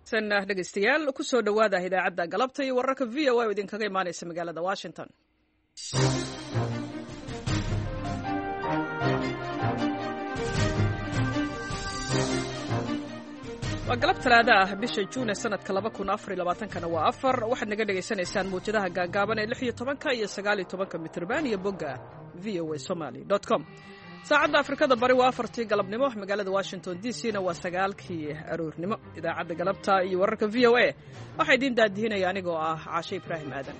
sanah dhegeystayaal ku soo dhawaada idaacadda galabta iyo wararka v o a oo idinkaga imaanaysa magaalada Washington. waa galab talaada ah bisha Juun sanadka 2024 waa 4 waxaad naga dhageysanaysaan muujadaha gaagaaban ee 16 iyo 19 mitirban iyo bogga voasomali.com. saacadda Afrikada bari waa 4 galabnimo, magaalada Washington DC-na waa 9 aroornimo. idaacadda galabta iyo wararka VOA waxay idin daadihinaya anigoo ah Caashe Ibrahim Aadan.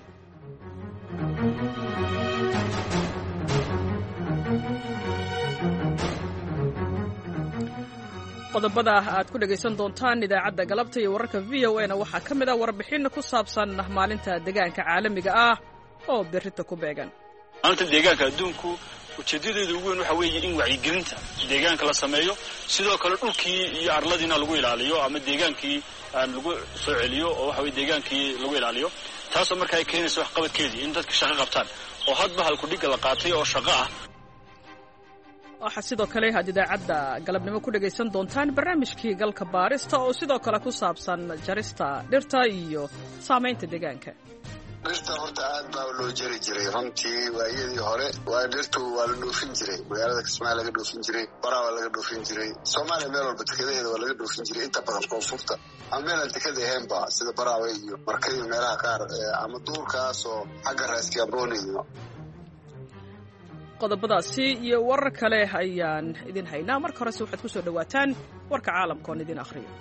qodobada aad ku dhageysan doontaan idaacadda galabta iyo wararka VOA-na waxaa ka mid ah warbixin ku saabsan maalinta deegaanka caalamiga ah oo berrito ku beegan. maalinta deegaanka adduunku ujeedadeedu ugu weyn waxa weeye in wacyigelinta deegaanka la sameeyo, sidoo kale dhulkii iyo arladiina lagu ilaaliyo ama deegaankii lagu soo celiyo oo waxa weeye deegaankii lagu ilaaliyo, taasoo markaa ay keenayso waxqabadkeedii in dadka shaqo qabtaan oo hadba halku dhigga la qaatay oo shaqo ah. waxaa sidoo kale aad idaacadda galabnimo ku dhagaysan doontaan barnaamijkii galka baarista oo sidoo kale ku saabsan jarista dhirta iyo saamaynta deegaanka. dhirta horta aad baa loo jari jiray runtii waayadii hore. waa dhirtu waa la dhoofin jiray, magaalada Kismaayo laga dhoofin jiray, Baraa waa laga dhoofin jiray, Soomaaliya meel walba dekedaheeda waa laga dhoofin jiray, inta badan koonfurta ama meel aan dekeda ahaynba sida Baraawe iyo Marka iyo meelaha qaar ama duurkaas oo xagga raaskiya booniyo. qodobadaasi iyo warar kale ayaan idin haynaa. marka horese waxaad ku soo dhawaataan warka caalamka oon idin akhriyo.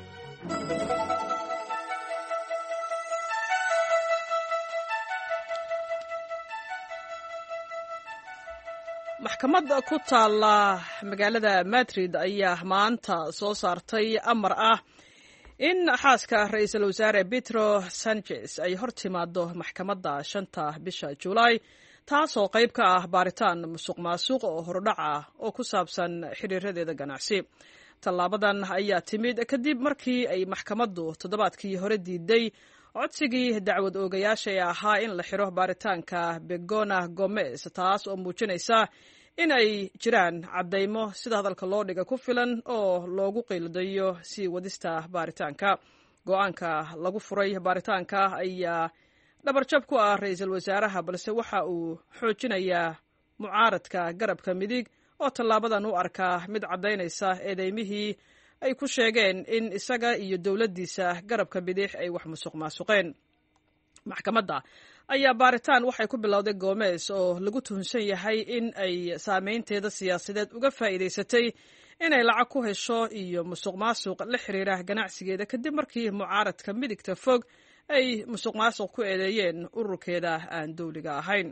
maxkamad ku taala magaalada Madrid ayaa maanta soo saartay amar ah in xaaska ra'iisul wasaare Pedro Sanchez ay hor timaado maxkamadda 5 bisha July, taasoo qayb ka ah baaritaan musuqmaasuq oo hordhac ah oo ku saabsan xiriiradeeda ganacsi. tallaabadan ayaa timid kadib markii ay maxkamaddu toddobaadkii hore diiday codsigii dacwad oogayaasha ee ahaa in la xiro baaritaanka Begona Gomez, taas oo muujinaysa in ay jiraan caddaymo sida hadalka loo dhiga ku filan oo loogu qiildayo sii wadista baaritaanka. go'aanka lagu furay baaritaanka ayaa dhabarjab ku ah ra'iisul wasaaraha, balse waxa uu xoojinayaa mucaaradka garabka midig oo tallaabadan u arkaa mid caddaynaysa eedeymihii ay ku sheegeen in isaga iyo dowladdiisa garabka bidix ay wax musuqmaasuqeen. maxkamadda ayaa baaritaan waxay ku bilowday Gomez oo lagu tuhunsan yahay in ay saameynteeda siyaasadeed uga faa'iidaysatay inay lacag ku hesho iyo musuqmaasuq la xiriira ganacsigeeda kadib markii mucaaradka midigta fog ay musuqmaasuq ku eedeeyeen ururkeeda aan dowliga ahayn.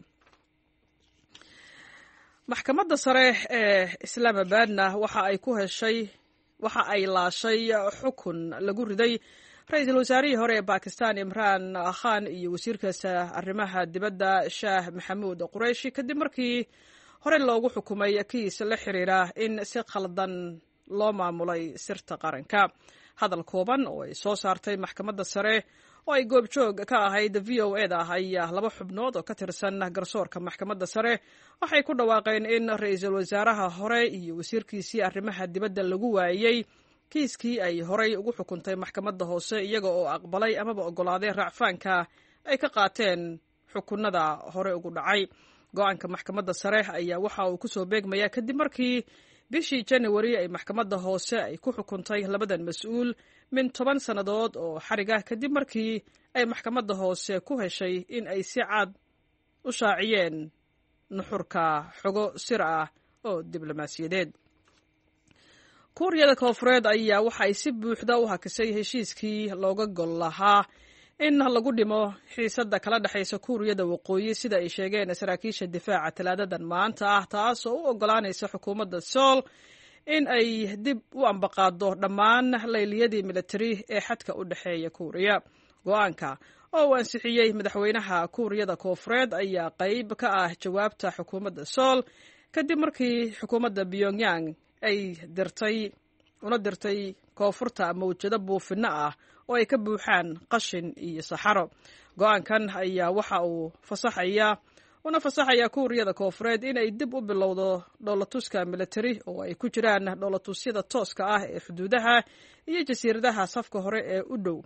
maxkamadda sare ee Islamabadna waxa ay laashay xukun lagu riday ra'iisul wasaarihii hore ee Pakistan Imran Khan iyo wasiirkiisa arrimaha dibadda Shah Maxamuud Qureshi kadib markii hore loogu xukumay kiis la xiriira in si khaldan loo maamulay sirta qaranka. hadal kooban oo ay soo saartay maxkamadda sare oo ay goobjoog ka ahayd VOA-da ayaa 2 xubnood oo ka tirsan garsoorka maxkamadda sare waxay ku dhawaaqeen in ra'iisul wasaaraha hore iyo wasiirkiisii arrimaha dibadda lagu waayay kiiskii ay horey ugu xukuntay maxkamadda hoose, iyaga oo aqbalay amaba oggolaaday racfaanka ay ka qaateen xukunada hore ugu dhacay. go'aanka maxkamadda sare ayaa waxa uu ku soo beegmayaa kadib markii bishii January ay maxkamadda hoose ay ku xukuntay labadan mas'uul min 10 sannadood oo xarig ah kadib markii ay maxkamadda hoose ku heshay in ay si cad u shaaciyeen nuxurka xogo sir ah oo diblomaasiyadeed. Kuuriyada Koonfureed ayaa waxa ay si buuxda u hakisay heshiiskii looga gol lahaa in lagu dhimo xiisadda kala dhexaysa Kuuriyada Waqooyi, sida ay sheegeen saraakiisha difaaca talaadadan maanta ah, taasoo u oggolaanaysa xukuumadda Seoul in ay dib u ambaqaado dhammaan layliyadii militari ee xadka u dhexeeya Kuuriya. go'aanka oo uu ansixiyey madaxweynaha Kuuriyada Koonfureed ayaa qayb ka ah jawaabta xukuumadda Seoul kadib markii xukuumadda Pyongyang ay dirtay koonfurta mawjado buufinno ah oo ay ka buuxaan qashin iyo saxaro. go'aankan ayaa waxa uu fasaxayaa Kuuriyada Koonfureed in ay dib u bilowdo dhoolatuska militari oo ay ku jiraan dhoolatusyada tooska ah ee xuduudaha iyo jasiiradaha safka hore ee u dhow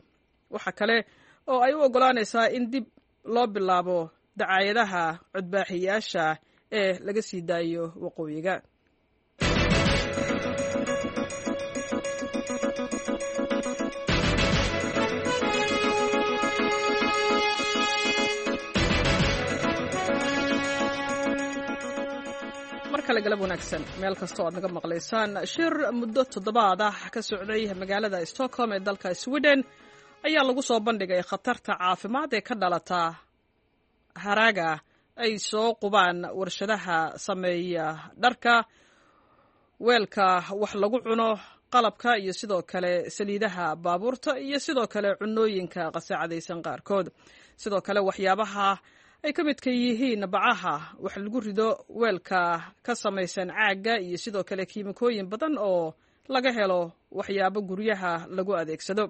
waxa kale oo ay u oggolaanaysaa in dib loo bilaabo dacaayadaha codbaaxiyaasha ee laga sii daayo waqooyiga. galab wanaagsan meel kasta oo aad naga maqlaysaan. shir muddo toddobaad ah ka socday magaalada Stockholm ee dalka Sweden ayaa lagu soo bandhigay khatarta caafimaad ee ka dhalata haraaga ay soo qubaan warshadaha sameeya dharka, weelka wax lagu cuno, qalabka iyo sidoo kale saliidaha baabuurta iyo sidoo kale cunooyinka qasaacadaysan qaarkood. sidoo kale waxyaabaha ay ka midka yihiin bacaha wax lagu rido, weelka ka samaysan caaga iyo sidoo kale kiimikooyin badan oo laga helo waxyaabo guryaha lagu adeegsado,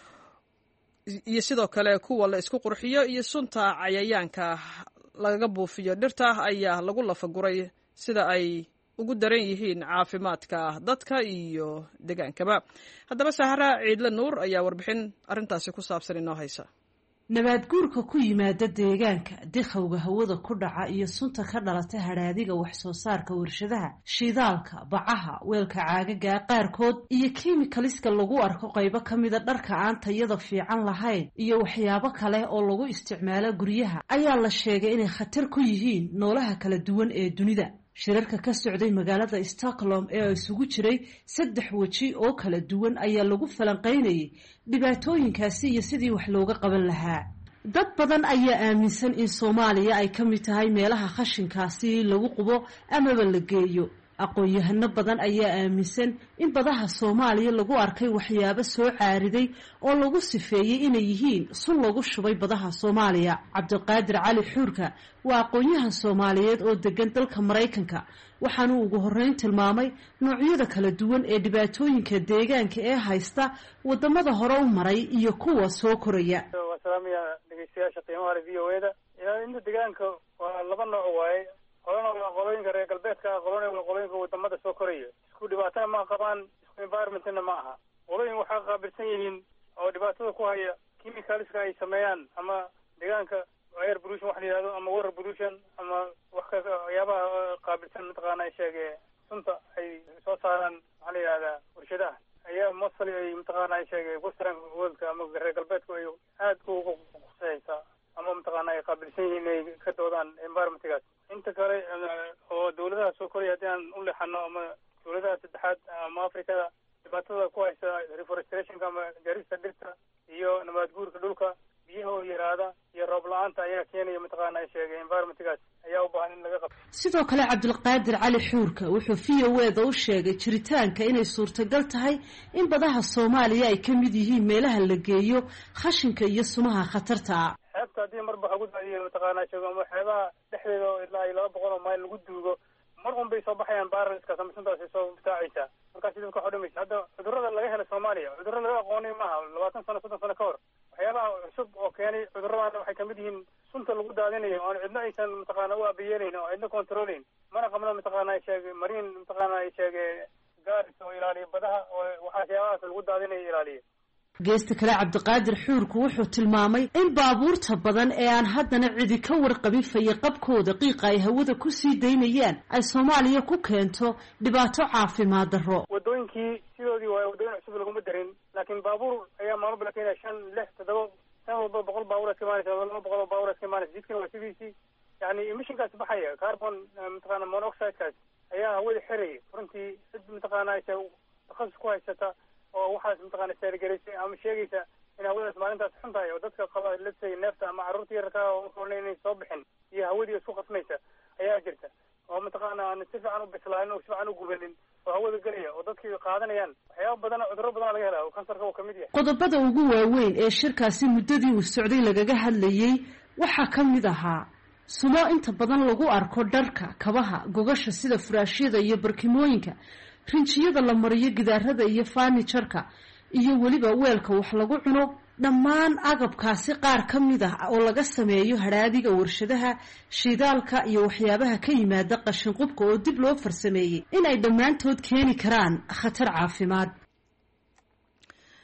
iyo sidoo kale kuwa la isku qurxiyo iyo sunta cayayaanka lagaga buufiyo dhirta ayaa lagu lafaguray sida ay ugu daran yihiin caafimaadka dadka iyo deegaankaba. haddaba Sahara Ciidle Nuur ayaa warbixin arrintaasi ku saabsan inoo haysa. nabaad guurka ku yimaada deegaanka, dikhawga hawada ku dhaca iyo sunta ka dhalata hadhaadiga wax soo saarka warshadaha, shidaalka, bacaha, weelka caagaga qaarkood iyo kiimikaliska lagu arko qaybo ka mida dharka aan tayada fiican lahayn iyo waxyaabo kale oo lagu isticmaalo guryaha ayaa la sheegay inay khatar ku yihiin noolaha kala duwan ee dunida. shirarka ka socday magaalada Stockholm ee isugu jiray 3 waji oo kala duwan ayaa lagu falanqeynayay dhibaatooyinkaasi iyo sidii wax looga qaban lahaa. dad badan ayaa aaminsan in Soomaaliya ay ka mid tahay meelaha khashinkaasi lagu qubo ama la geeyo. aqoon-yahano badan ayaa aaminsan in badaha Soomaaliya lagu arkay waxyaabo soo caariday oo lagu sifeeyay inay yihiin sun lagu shubay badaha Soomaaliya. Cabdiqaadir Cali Xuurka waa aqoon-yahan Soomaaliyeed oo degan dalka Mareykanka, waxaana ugu horreyn tilmaamay noocyada kala duwan ee dhibaatooyinka deegaanka ee haysta wadamada hore u maray iyo kuwa soo koraya. Salaamiya dhageystayaasha qiimaha leh VOA-da. inta deegaanka waa laba nooc waaye. qolana waa qolooyinka reer galbeedka, qolana waa qolooyinka wadamada soo koraya. isku dhibaatana ma qabaan, isku environmentna ma aha. qolooyin waxay qaabilsan yihiin oo dhibaatada ku haya chemicalska ay sameeyaan ama deegaanka air pollution wax la yiraahdo ama water pollution ama waxyaabaha qaabilsan mataqaana ay sheegay sunta ay soo saaraan waxa la yiraahdaa warshadaha ayaa mostly ay mataqaana ay sheegay western world ama reer galbeedku ay aad ugu qusaysaa ama mataqaana ay qaabilsan yihiin inay ka doodaan environmentgaas. inta kale oo dawladaha soo koraya haddii aan u leexano ama dawladaha saddexaad ama Afrikada dhibaatada ku haysa reforestationka ama jarista dhirta iyo nabaad guurka dhulka, biyaha oo yaraada iyo roob la'aanta ayaa keenaya mataqaana ay sheegay environmentgaas ayaa u baahan in laga qabto. sidoo kale Cabdiqaadir Cali Xuurka wuxuu VOA-da u sheegay jiritaanka inay suurtagal tahay in badaha Soomaaliya ay ka mid yihiin meelaha la geeyo khashinka iyo sumaha khatarta ah. xeebta haddii marba ugu daadiyo mataqaana sheego ama xeebaha dhexdeeda ilaa 200 mayl lagu duugo, mar un bay soo baxayaan baaralska samsuntaasi soo bitaacaysa. markaas idinka waxa dhamaysa hadda cudurrada laga helo Soomaaliya cudurrada laga aqoonay maaha 20 sano 30 sano ka hor. waxyaabaha cusub oo keenay cudurrada waxay kamid yihiin sunta lagu daadinayo oo cidna aysan mataqaana u abiyeelin oo cidna controlling, mana qabno mataqaana ay sheegay marin mataqaana ay sheegay gaaris oo ilaaliyo badaha oo waxyaabahaas lagu daadinayo ilaaliyo. geesta kale Cabdiqaadir Xuurku wuxuu tilmaamay in baabuurta badan ee aan haddana cidi ka warqabin fayaqabkooda qiiqa ay hawada ku sii daynayaan ay Soomaaliya ku keento dhibaato caafimaad darro. wadooyinkii sidoodii waa wadooyin cusub laguma darin, laakiin baabuur ayaa maalmo la keenaya 5, 6, 7 san walba 100 baabuur iska imaanaysa, 200 baabuur iska imaanaysa. jidkana waa sidiisii, yani emissionkaas baxaya carbon mataqaana monoxidekaas ayaa hawada xiraya. runtii cid mataqaana ay takhasus ku haysata oo waxaas mataqaana saargaraysay ama sheegaysa in hawadaas maalintaas xun tahay oo dadka qaba ladsay neefta ama carruurta yarka oo inay soo bixin iyo hawadii isku qasmaysa ayaa jirta oo mataqaana aan si fiican u bislaanin oo si fiican u gubanin oo hawada galaya oo dadkii qaadanayaan waxyaabo badan cudurro badan laga helaa oo kansarka uu kamid yahay. qodobada ugu waaweyn ee shirkaasi muddadii uu socday lagaga hadlayay waxaa ka mid ahaa sumo inta badan lagu arko dharka, kabaha, gogasha sida furaashyada iyo barkimooyinka, rinjiyada la mariyo gidaarada iyo furniture-ka iyo weliba weelka wax lagu cuno. dhammaan agabkaasi qaar ka mid ah oo laga sameeyo hadhaadiga warshadaha, shidaalka iyo waxyaabaha ka yimaada qashin qubka oo dib loo farsameeyey in ay dhammaantood keeni karaan khatar caafimaad.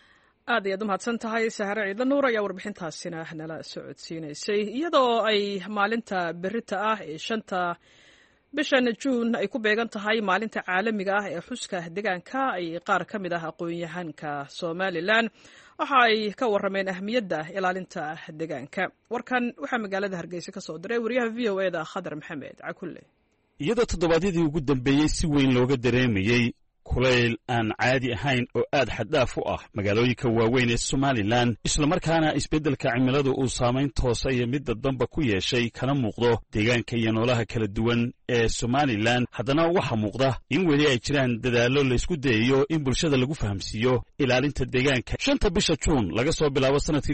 aad ayaad u mahadsan tahay sahare ciidan nuur ayaa warbixintaasina nala socodsiinaysay iyadoo ay maalinta berita ah ee 5 bishan juun ay ku beegan tahay maalinta caalamiga ah ee xuska deegaanka ay qaar ka mid ah aqoon-yahanka Somaliland waxa ay ka warrameen ahmiyadda ilaalinta deegaanka. Warkan waxaa magaalada Hargeysa ka soo diray wariyaha VOA-da Khadar Maxamed Cakulle. iyadoo toddobaadyadii ugu dambeeyey si weyn looga dareemayey kulayl aan caadi ahayn oo aad xaddaaf u ah magaalooyinka waaweyn ee Somaliland islamarkaana isbeddelka cimiladu uu saamayn toosa iyo midda damba ku yeeshay kana muuqdo deegaanka iyo noolaha kala duwan ee Somaliland haddana waxaa muuqda in weli ay jiraan dadaallo laysku dayayo in bulshada lagu fahamsiiyo ilaalinta deegaanka 5 bisha Juun laga soo bilaabo sanadkii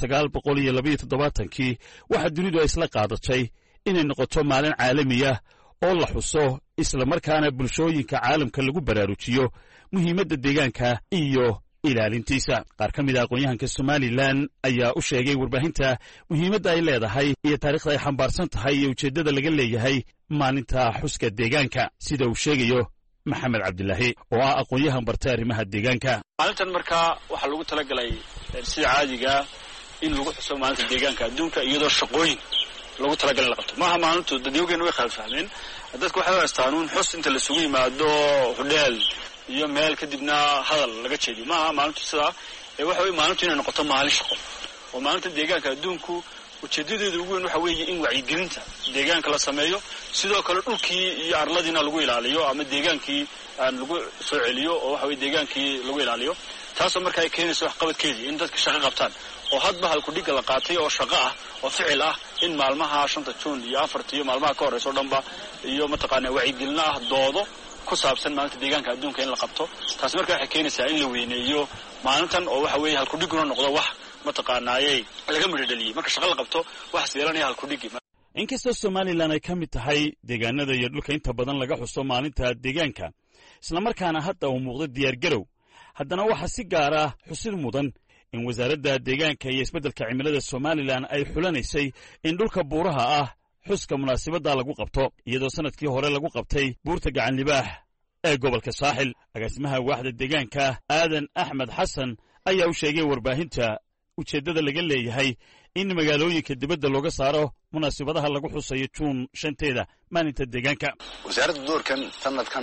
1972 waxaa dunidu ay isla qaadatay inay noqoto maalin caalami ah oo la xuso islamarkaana bulshooyinka caalamka lagu baraarujiyo muhiimadda deegaanka iyo ilaalintiisa. qaar ka mid ah aqoon-yahanka Somaliland ayaa u sheegay warbaahinta muhiimadda ay leedahay iyo taariikhda ay xambaarsan tahay iyo ujeeddada laga leeyahay maalinta xuska deegaanka sida uu sheegayo Maxamed Cabdilaahi oo ah aqoon-yahan bartay arrimaha deegaanka. maalintan markaa waxaa lagu talagalay sida caadiga in lagu xuso maalinta deegaanka adduunka iyadoo shaqooyin lagu talagalay la qabto maaha maalintu dadweynaha way khalad fahmeen dadku waxay haystaan xus inta la sugu yimaado hudheel iyo meel kadibna hadal laga jeediyo maaha maalintu sida waxa weeye maalintu inay noqoto maalin shaqo oo maalinta deegaanka adduunku ujeedadeedu ugu weyn waxa weeye in wacyigelinta deegaanka la sameeyo sidoo kale dhulkii iyo arladiina lagu ilaaliyo ama deegaankii lagu soo celiyo oo waxa weeye deegaankii lagu ilaaliyo taasoo markaa ay keenayso wax qabadkeedii in dadka shaqo qabtaan oo hadba halku dhiga la qaatay oo shaqo ah oo ficil ah in maalmaha 5 Juun iyo 4 iyo maalmaha ka horeyso dhanba iyo mataqaana wacyigelin ah doodo ku saabsan maalinta deegaanka adduunka in la qabto taas markaa waxay keenaysaa in la weyneeyo maalintan oo waxa weeye halku dhiguna noqdo wax mataqaanaayay laga midhadhaliyay marka shaqo la qabto wax yeelanaya halku dhigi. inkastoo Somaliland ay ka mid tahay deegaanada iyo dhulka inta badan laga xuso maalinta deegaanka islamarkaana hadda uu muuqdo diyaargarow haddana waxaa si gaar ah xusid mudan in wasaaradda deegaanka iyo isbeddelka cimilada Somaliland ay xulanaysay in dhulka buuraha ah xuska munaasabadda lagu qabto iyadoo sanadkii hore lagu qabtay buurta gacan libaax ee gobolka Saaxil. agaasimaha waaxda deegaanka Aadan Axmed Xasan ayaa u sheegay warbaahinta ujeeddada laga leeyahay in magaalooyinka dibadda looga saaro munaasabadaha lagu xusayo Juun 5teeda maalinta deegaanka. wasaaradda doorkan sanadkan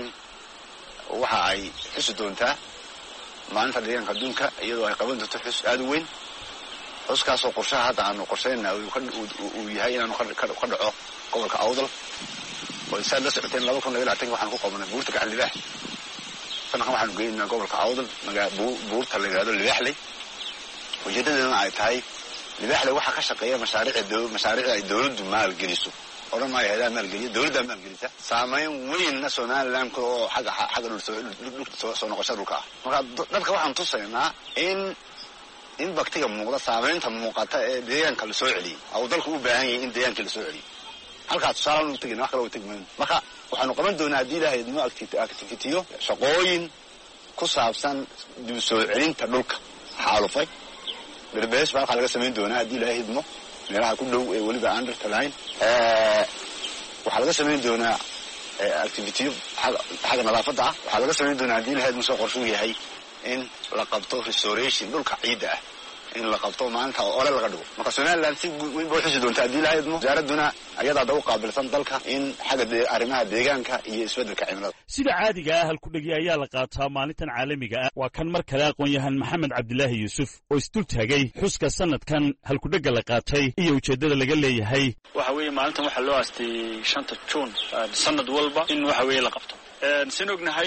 waxa ay xusi doontaa maalinta deegaanka adduunka iyadoo ay qaban doonto xus aad u weyn xuskaasoo qorshaha hadda aanu qorsheynaa uu yahay inaanu ka dhaco gobolka Awdal oo insaad la socoteen 2020 waxaan ku qabanay buurta gacan libaax sanadkan waxaanu geynaa gobolka Awdal buurta la yiraahdo Libaaxley ujeedadeeduna ay tahay Libaaxley waxaa ka shaqeeya mashaariic ay dawladdu maalgeliso oran ma yahay maalgeliyo dawladda maalgelisa saameyn weyn Somaliland oo xagga dhulka soo noqoshada dhulka marka dadka waxaan tusaynaa in baktiga muuqda saameynta muuqata ee deegaanka la soo celiyo oo dalku u baahan yahay in deegaanka la soo celiyo halkaas tusaale u tagin wax kale u tagin marka waxaanu qaban doonaa hadii ilaahay idmo activity-yo shaqooyin ku saabsan dib soo celinta dhulka xaalufay darbees waxa laga sameyn doonaa hadii ilaahay idmo meelaha ku dhow ee waliba aan dhirta lahayn waxa laga sameyn doonaa activity xagga nadaafadda waxa laga sameyn doonaa hadii ilaahay idmo soo qorshu yahay in la qabto restoration dhulka ciidda ah in la qabto maanta oo laga dhigo marka Somaliland si weyn buu xisi doontaa hadii ilaahay idmo wasaaraduna ayada dad u qaabilsan dalka in xagga arrimaha deegaanka iyo isbeddelka cimilada sida caadiga ah halku dhigi ayaa la qaataa maalintan caalamiga ah waa kan mar kale aqoon-yahan Maxamed Cabdilaahi Yuusuf oo isdul taagay xuska sanadkan halku dhiga la qaatay iyo ujeedada laga leeyahay waxa weeye maalintan waxa loo aastay 5 Juun sanad walba in waxa weeye la qabto sin ognahay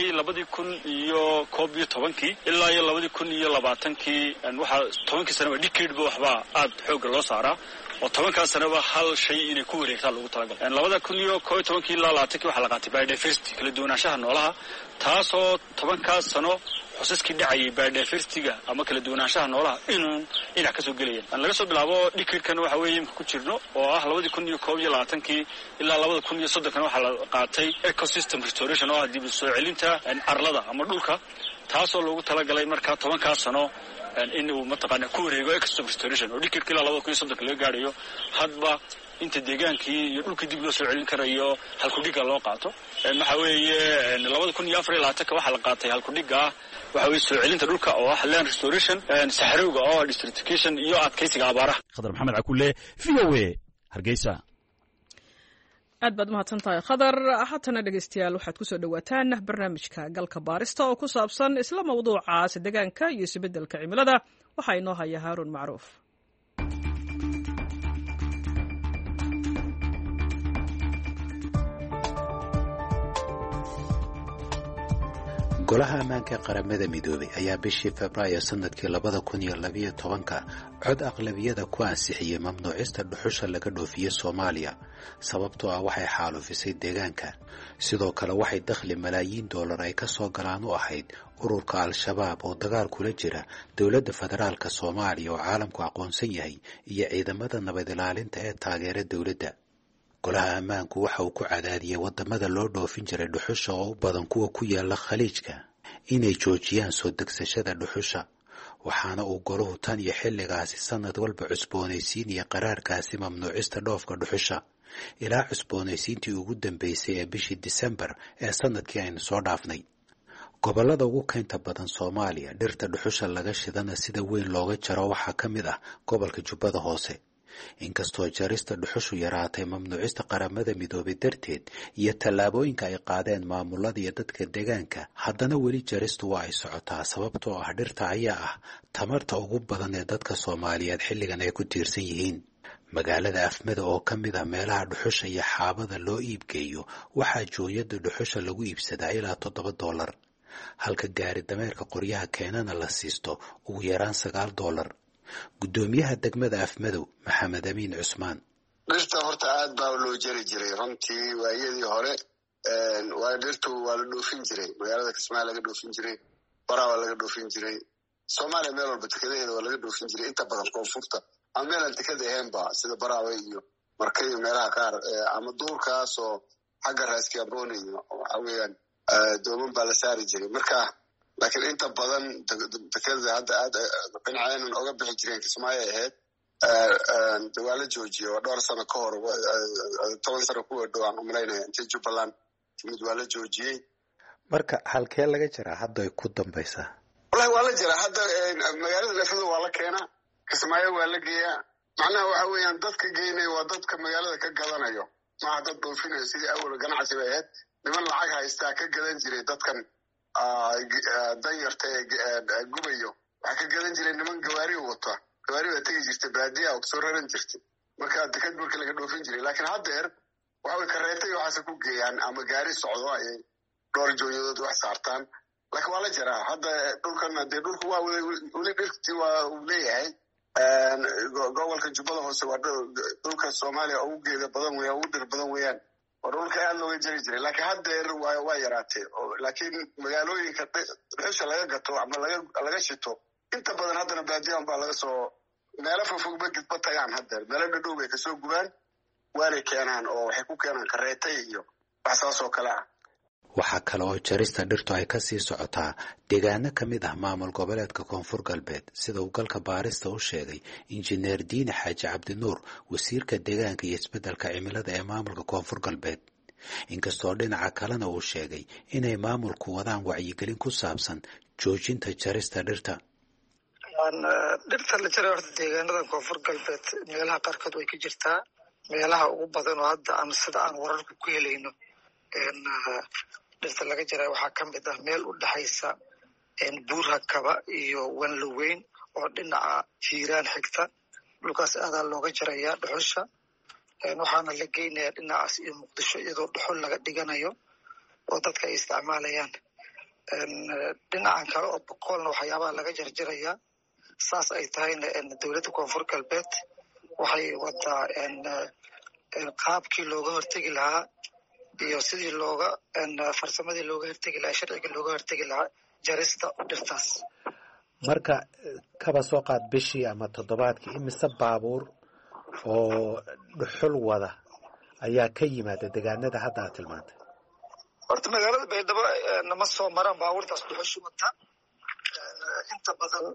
2011 ilaa iyo 2020 waxa 10 sano decade ba waxba aad xoog loo saaraa oo 10 sano ba hal shay inay ku wareegtaan lagu talagalay 2011 ilaa 2020 waxa la qaatay biodiversity kala duwanaanshaha noolaha taasoo 10 sano xusaskii dhacayay biodiversity-ga ama kala duwanaanshaha noolaha inuu dhinac ka soo gelayaan laga soo bilaabo decade-kan waxa weeye ku jirno oo ah 2020 ilaa 2030 waxa la qaatay ecosystem restoration oo dib u soo celinta arlada ama dhulka taasoo loogu talagalay marka 10 sano in uu mataqaana ku wareego ecosystem restoration oo decade-ka ilaa 2030 laga gaarayo hadba inta deegaankii iyo dhulkii dib loo soo celin karayo halku dhiga loo qaato waxa weeye 2024 waxa la qaatay halku dhiga waxa weeye soo celinta dhulka oo ah land restoration saxarowga oo desertification iyo adkaysiga abaaraha. Khadar Maxamed Cakulle, VOA, Hargeysa. aad baad mahadsan tahay Khadar. haatana dhegeystayaal waxaad kusoo dhawaataan barnaamijka galka baarista oo ku saabsan isla mawduucaas deegaanka iyo isbeddelka cimilada. waxaa inoo haya Haaruun Macruuf. golaha ammaanka ee qaramada midoobay ayaa bishii Febraayo sanadkii 2012 cod aqlabiyada ku ansixiyey mamnuucista dhuxusha laga dhoofiyo Soomaaliya sababtoo ah waxay xaalufisay deegaanka. sidoo kale waxay dakhli malaayiin dollar ay ka soo galaan u ahayd ururka Al-Shabaab oo dagaal kula jira dowladda federaalka Soomaaliya oo caalamku aqoonsan yahay iyo ciidamada nabad ilaalinta ee taageera dowladda. golaha ammaanku waxa uu ku cadaadiyey wadamada loo dhoofin jiray dhuxusha oo u badan kuwa ku yaala khaliijka inay joojiyaan soo degsashada dhuxusha, waxaana uu golahu tan iyo xilligaasi sanad walba cusboonaysiinaya qaraarkaasi mamnuucista dhoofka dhuxusha ilaa cusboonaysiintii ugu dambeysay ee bishii Disembar ee sanadkii aynu soo dhaafnay. gobolada ugu keynta badan Soomaaliya dhirta dhuxusha laga shidana sida weyn looga jaro waxaa ka mid ah gobolka Jubbada Hoose. inkastoo jarista dhuxushu yaraatay mamnuucista qaramada midoobay darteed iyo tallaabooyinka ay qaadeen maamulada iyo dadka deegaanka, haddana weli jaristu waa ay socotaa sababtoo ah dhirta ayaa ah tamarta ugu badan ee dadka Soomaaliyeed xilligan ay ku tiirsan yihiin. magaalada Afmada oo ka mid ah meelaha dhuxusha iyo xaabada loo iibgeeyo waxaa jooyada dhuxusha lagu iibsadaa ilaa $7, halka gaari dameerka qoryaha keenana la siisto ugu yaraan $9. gudoomiyaha degmada Afmadow Maxamed Amiin Cusmaan: dhirta horta aad baa loo jari jiray runtii waayadii hore. waa dhirtu waa la dhoofin jiray, magaalada Kismaayo laga dhoofin jiray, Baraa waa laga dhoofin jiray, Soomaaliya meel walba dekedaheeda waa laga dhoofin jiray, inta badan koonfurta ama meelaan dekeda ahaynba sida Baraawe iyo Markay iyo meelaha qaar ama duurkaas oo xagga Raaskiyabooni iyo waxa weeyaan dooman baa la saari jiray. marka laakiin inta badan dekeda hadda aad dhinaceenan oga bixi jireen Kismaayo ahayd waa la joojiyey. waa dhowr sano ka hor 10 sano ku dhow aan umalaynaya intii Jubbaland timid waa la joojiyey. marka halkee laga jiraa hadda ay ku dambaysaa? wallahi waa la jiraa hadda magaalada Afmado waa la keenaa, Kismaayo waa la geeyaa. macnaha waxa weeyaan dadka geynaya waa dadka magaalada ka gadanayo, maaha dad dhoofinayo sidii awal ganacsi bay ahayd. niman lacag haystaa ka gadan jiray dadkan danyarta ee gubayo. waxaa ka gadan jiray niman gawaari wata, gawaari baa tegi jirtay baadiya oo kasoo raran jirtay, marka deked marka laga dhoofin jiray. laakiin haddeer waxa way kareetay waxaase ku geeyaan ama gaari socdo ayay dhowr jooyadood wax saartaan. laakiin waa la jiraa hadda dhulkan. dee dhulku waa weli dhirtii waa uu leeyahay. gobolka Jubbada Hoose waa dhulka Soomaaliya ugu geeda badan weeyaan, ugu dhir badan weeyaan. waa dhulka aad looga jari jiray, laakiin haddeer waa yaraatay. laakiin magaalooyinka dhuxusha laga gato ama laga shito inta badan haddana baadiyan baa laga soo meelo fogfog ma tagaan. haddeer meelo dhadhow bay kasoo gubaan waanay keenaan oo waxay ku keenaan kareetay iyo wax saas oo kale ah. waxaa kale oo jarista dhirtu ay ka sii socotaa deegaano ka mid ah maamul goboleedka Koonfur Galbeed, sida uu galka baarista u sheegay injineer Diine Xaaji Cabdinuur, wasiirka deegaanka iyo isbeddelka cimilada ee maamulka Koonfur Galbeed. inkastoo dhinaca kalena uu sheegay inay maamulku wadaan wacyigelin ku saabsan joojinta jarista dhirta. dhirta la jaray horta deegaanada Koonfur Galbeed meelaha qaarkood way ka jirtaa. meelaha ugu badan oo hadda aan sida aan wararka ku helayno dhirta laga jaray waxaa ka mid ah meel u dhaxaysa Buur-Hakaba iyo Wanlaweyn oo dhinaca Hiiraan xigta. dhulkaas aadaa looga jarayaa dhuxusha, waxaana la geynayaa dhinacaas iyo Muqdisho iyadoo dhuxul laga dhiganayo oo dadka ay isticmaalayaan. dhinacan kale oo boqolna waxyaabaha laga jarjarayaa. saas ay tahayna dowladda Koonfur Galbeed waxay wadaa qaabkii looga hortegi lahaa iyo sidii farsamadii looga hortegi lahaa, sharciga looga hortegi lahaa jarista dhirtaas. marka kaba soo qaad bishii ama toddobaadkii imise baabuur oo dhuxul wada ayaa ka yimaada deegaanada hadda aad tilmaantay? horta magaalada Baydhabo nama soo maraan baabuurtaas dhuxusha wata. inta badan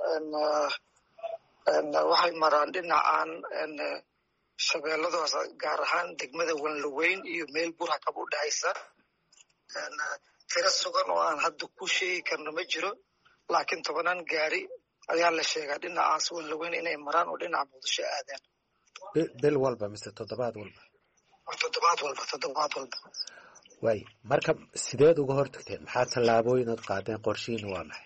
waxay maraan dhinacan shabeelladaas, gaar ahaan degmada Wanlaweyn iyo meel Buur-Hakaba u dhexaysa. tiro sugan oo aan hadda ku sheegi karno ma jiro, laakiin 10 gaari ayaa la sheegaa dhinacaas Wallaweyn inay maraan oo dhinaca Muqdisho aadaan. bil walba mise toddobaad walba? toddobaad walba. way marka sideed uga hortagteen? maxaa tallaabooyin aad qaadeen? qorshihiina waa maxay?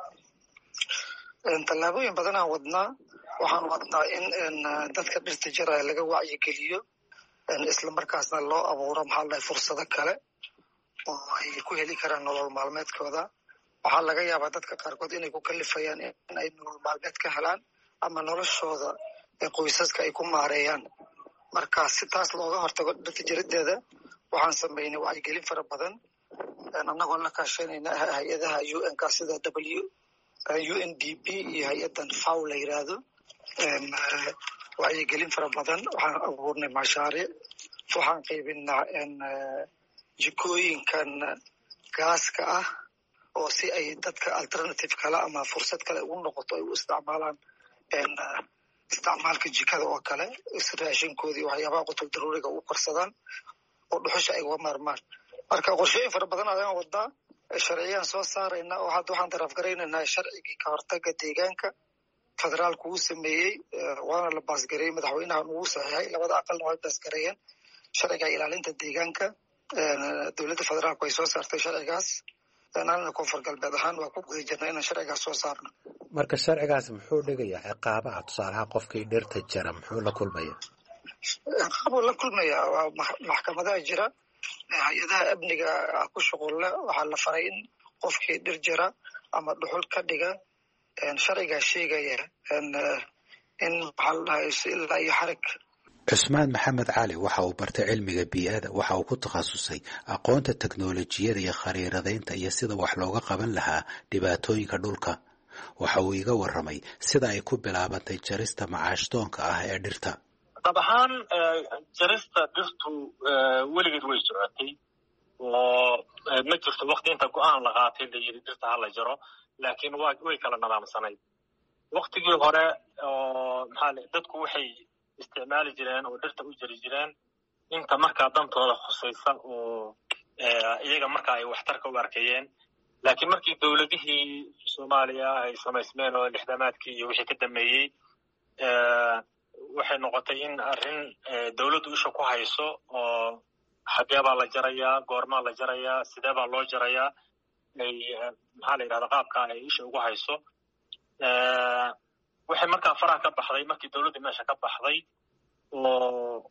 tallaabooyin badan aan wadnaa. waxaan wadnaa in dadka dhirta jaraya laga wacyigeliyo, isla markaasna loo abuuro fursado kale oo ay ku heli karaan nolol maalmeedkooda. waxaa laga yaabaa dadka qaarkood inay ku kalifayaan in ay nolol maalmeed ka helaan ama noloshooda qoysaska ay ku maareeyaan. marka si taas looga hortago dhirta jarideeda waxaan sameynay wacyigelin fara badan annagoo la kaashanayna hay-adaha UN-ka sida UNDP iyo hay-adan FAO la yiraahdo. wacyigelin fara badan waxaan abuurnay mashaariic. waxaan qaybinaa jikooyinkan gaaska ah oo si ay dadka alternative kale ama fursad kale ugu noqoto ay u isticmaalaan isticmaalka jikada oo kale, raashinkoodii waxyaabaha qutul daruuriga u korsadaan oo dhuxusha ay uga maarmaan. marka qorshooyin fara badan ayaan wadaa, sharciyaan soo saarayna oo hadda waxaan tarafgaraynaynaa sharcigii ka hortaga deegaanka federaalku uu sameeyey, waana la baasgareeyey, madaxweynaha uu saxiixay, labada aqalna way baasgareeyeen sharciga ilaalinta deegaanka. dowladda federaalku ay soo saartay sharcigaas, anana koonfur galbeed ahaan waa ku guda jirnaa inaan sharcigaas soo saarno. marka sharcigaas muxuu dhigayaa ciqaabaha? tusaalaha qofkii dhirta jara muxuu la kulmaya? ciqaabuu la kulmayaa. waa maxkamadaha jira, hay-adaha amniga ku shuqulle. waxaa la faray in qofkii dhir jara ama dhuxul ka dhiga sharcigaa sheegaya in maxaa la dhahay ilaa iyo xarig. cusmaan maxamed cali waxa uu bartay cilmiga bii'ada. waxa uu ku takhasusay aqoonta teknolojiyada iyo khariiradaynta iyo sida wax looga qaban lahaa dhibaatooyinka dhulka. waxa uu iga warramay sida ay ku bilaabantay jarista macaashdoonka ah ee dhirta. dab ahaan jarista dhirtu weligeed way socotay oo ma jirto waqti inta go-aan la qaatay la yidhi dhirta ha la jaro, laakiin way kala nidaamsanayd. waqtigii hore oo dadku waxay isticmaali jireen oo dhirta u jari jireen inta markaa dantooda khusaysa oo iyaga markaa ay waxtarka u arkayeen. laakiin markii dowladihii Soomaaliya ay samaysmeen oo lixdamaadkii iyo wixii ka dambeeyey, waxay noqotay in arrin dowladdu isha ku hayso oo xagee baa la jarayaa, goormaa la jarayaa, sidee baa loo jarayaa, ay qaabka ay isha ugu hayso. waxay markaa faraha ka baxday markii dowladda meesha ka baxday oo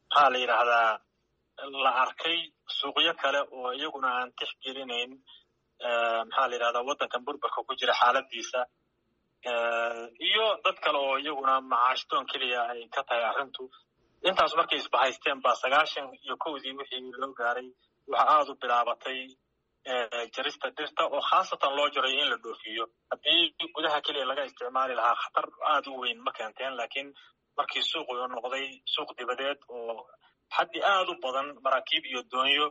la arkay suuqyo kale oo iyaguna aan tixgelinayn waddankan burburka ku jira xaaladiisa, iyo dad kale oo iyaguna macaashdoon keliya ay ka tahay arrintu. intaas markay isbahaysteen baa 91 wixii loo gaaray waxa aad u bilaabatay jarista dhirta oo khaasatan loo jaray in la dhoofiyo. haddii gudaha keliya laga isticmaali lahaa khatar aad u weyn ma keenteen, laakiin markii suuqu noqday suuq dibadeed oo xaddi aad u badan maraakiib iyo doonyo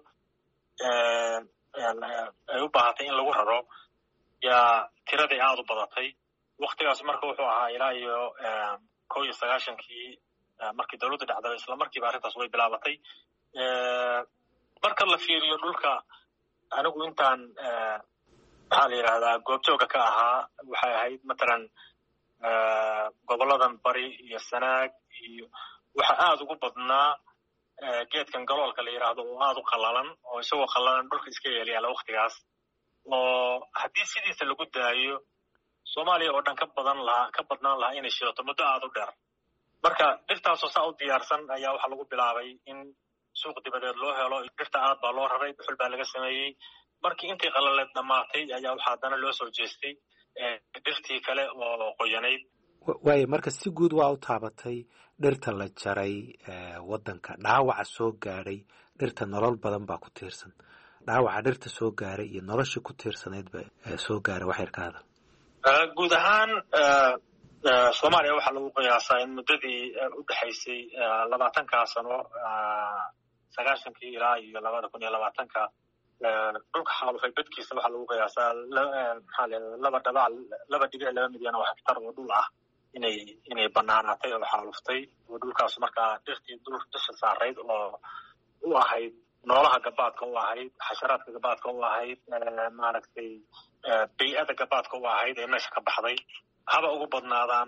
ay u baahatay in lagu raro, yaa tiradii aad u badatay. waktigaas marka wuxuu ahaa ilaa iyo 91kii markii dowladdu dhacday, isla markiiba arrintaas way bilaabatay. marka la fiiriyo dhulka, anigu intaan goobjooga ka ahaa waxay ahayd matalan goboladan bari iyo sanaag iyo waxa aad ugu badnaa geedkan galoolka la yidhaahdo oo aad u qallalan, oo isagoo qallalan dhulka iska yeelyaala waktigaas, oo haddii sidiisa lagu daayo Soomaaliya oo dhan ka badnaan lahaa inay shidato muddo aad u dheer. marka dhirtaasoo saa u diyaarsan ayaa waxaa lagu bilaabay in suuq dibadeed loo helo. dhirta aad baa loo raray, dhuxul baa laga sameeyey. markii intii qallaleed dhammaatay ayaa waxaa haddana loo soo jeestay dhirtii kale oo qoyanayd. waayo marka si guud waa u taabatay dhirta la jaray waddanka. dhaawaca soo gaadhay dhirta nolol badan baa ku tiirsan. dhaawaca dhirta soo gaaray iyo noloshii ku tiirsanayd ba soo gaaray wax yar ka hadal. guud ahaan Soomaaliya waxaa lagu qiyaasaa in muddadii u dhaxaysay 20 sano 90kii ilaa iyo 2020ka dhulka xaalufay badkiisa waxaa lagu qiyaasaa 2.2 milyan oo hektar oo dhul ah inay banaanaatay oo xaaluftay. oo dhulkaas markaa dhirtii dusha saarayd oo u ahayd noolaha gabaadka u ahayd, xasharaadka gabaadka u ahayd, bay-ada gabaadka u ahayd ee meesha ka baxday haba ugu badnaadaan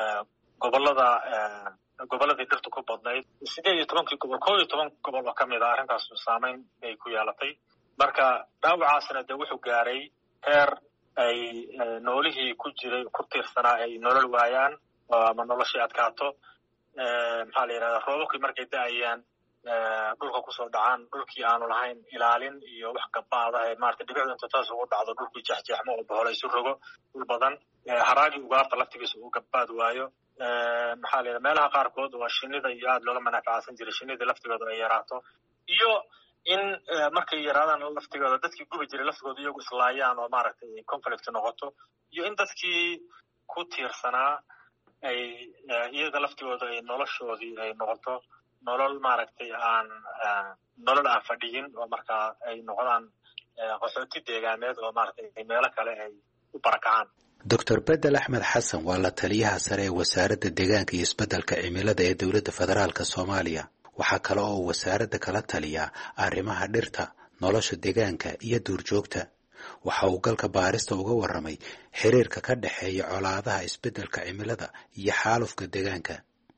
gobolladii dhirtu ku badnayd 18 gobol 11 gobol oo ka mid ah arrintaas saamayn bay ku yeelatay marka dhaawacaasna dee wuxuu gaaray heer ay noolihii ku jiray ku tiirsanaa ay nolol waayaan ama noloshii adkaato maxaa la yidhahdaa roobabkii markay da-ayaan dhulka kusoo dhacaan dhulkii aanu lahayn ilaalin iyo wax gabaada ee maarata dhibicdu inta taas ugu dhacdo dhulkii jeexjeexmo oo bohola isu rogo dhul badan haraagii ugaarta laftigiisa uu gabaad waayo maxaa la yidhaha meelaha qaarkood waa shinida iyo aada looga manaaficaasan jiray shinida laftigooda ay yaraato iyo in markay yaraadaan laftigooda dadkii gubi jiray laftigooda iyagu islaayaan oo maaragtay conflict noqoto iyo in dadkii ku tiirsanaa ay iyaga laftigooda ay noloshoodii ay noqoto nolol maaragtay nolol aan fadhiyin oo markaa ay noqdaan qaxooti deegaameed oo maaragtay meelo kale ay u barakacaan doctor bedel axmed xasan waa la taliyaha sare ee wasaaradda deegaanka iyo isbeddelka cimilada ee dowladda federaalka soomaaliya waxaa kale oo uu wasaaradda kala taliyaa arrimaha dhirta nolosha deegaanka iyo duurjoogta waxa uu galka baarista uga warramay xiriirka ka dhexeeya colaadaha isbeddelka cimilada iyo xaalufka deegaanka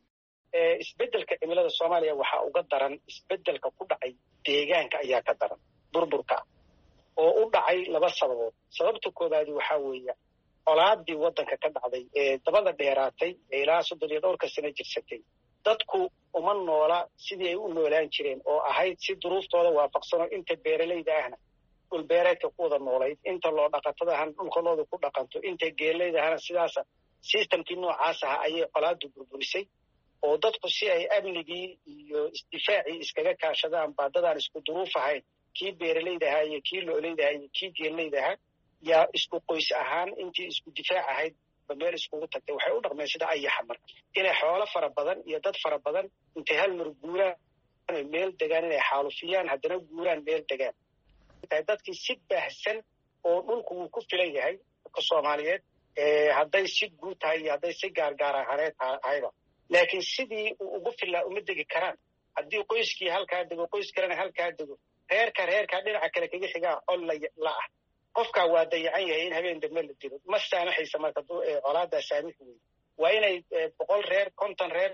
isbeddelka cimilada soomaaliya waxaa uga daran isbeddelka ku dhacay deegaanka ayaa ka daran burburka oo u dhacay laba sababood sababta koowaadi waxaa weeye colaadii waddanka ka dhacday ee dabada dheeraatay ee ilaa 30 iyo dhowrka sano jirsatay dadku uma noola sidii ay u noolaan jireen oo ahayd si duruuftooda waafaqsanoo inta beeralayda ahna dhulbeereedka ku wada noolayd inta loo dhaqatada ahna dhulkalooda ku dhaqanto inta geelayda ahna sidaasa systemkii noocaas aha ayay colaadu burburisay oo dadku si ay amnigii iyo isdifaacii iskaga kaashadaan baa dadaan isku duruuf ahayn kii beeralayda ahaa iyo kii loolayda ahaa iyo kii geelayda ahaa yaa isku qoys ahaan intii isku difaac ahayd ba meel iskugu tagtay waxay u dhaqmeen sida ayaxa marka inay xoolo fara badan iyo dad fara badan intay hal mar guuraan meel degaan inay xaalufiyaan haddana guuraan meel degaan dadkii si baahsan oo dhulku wuu ku filan yahay dadka soomaaliyeed hadday si guud tahay iyo hadday si gaargaar ahaneed tahayba laakiin sidii uu ugu filaa uma degi karaan haddii qoyskii halkaa dego qoys kalena halkaa dego reerkaa dhinaca kale kaga xigaa col la ah qofkaa waa dayacan yahay in habeen dambe la dilo ma saamaxaysa marka colaadaa saamix wey waa inay 100 reer 50 reer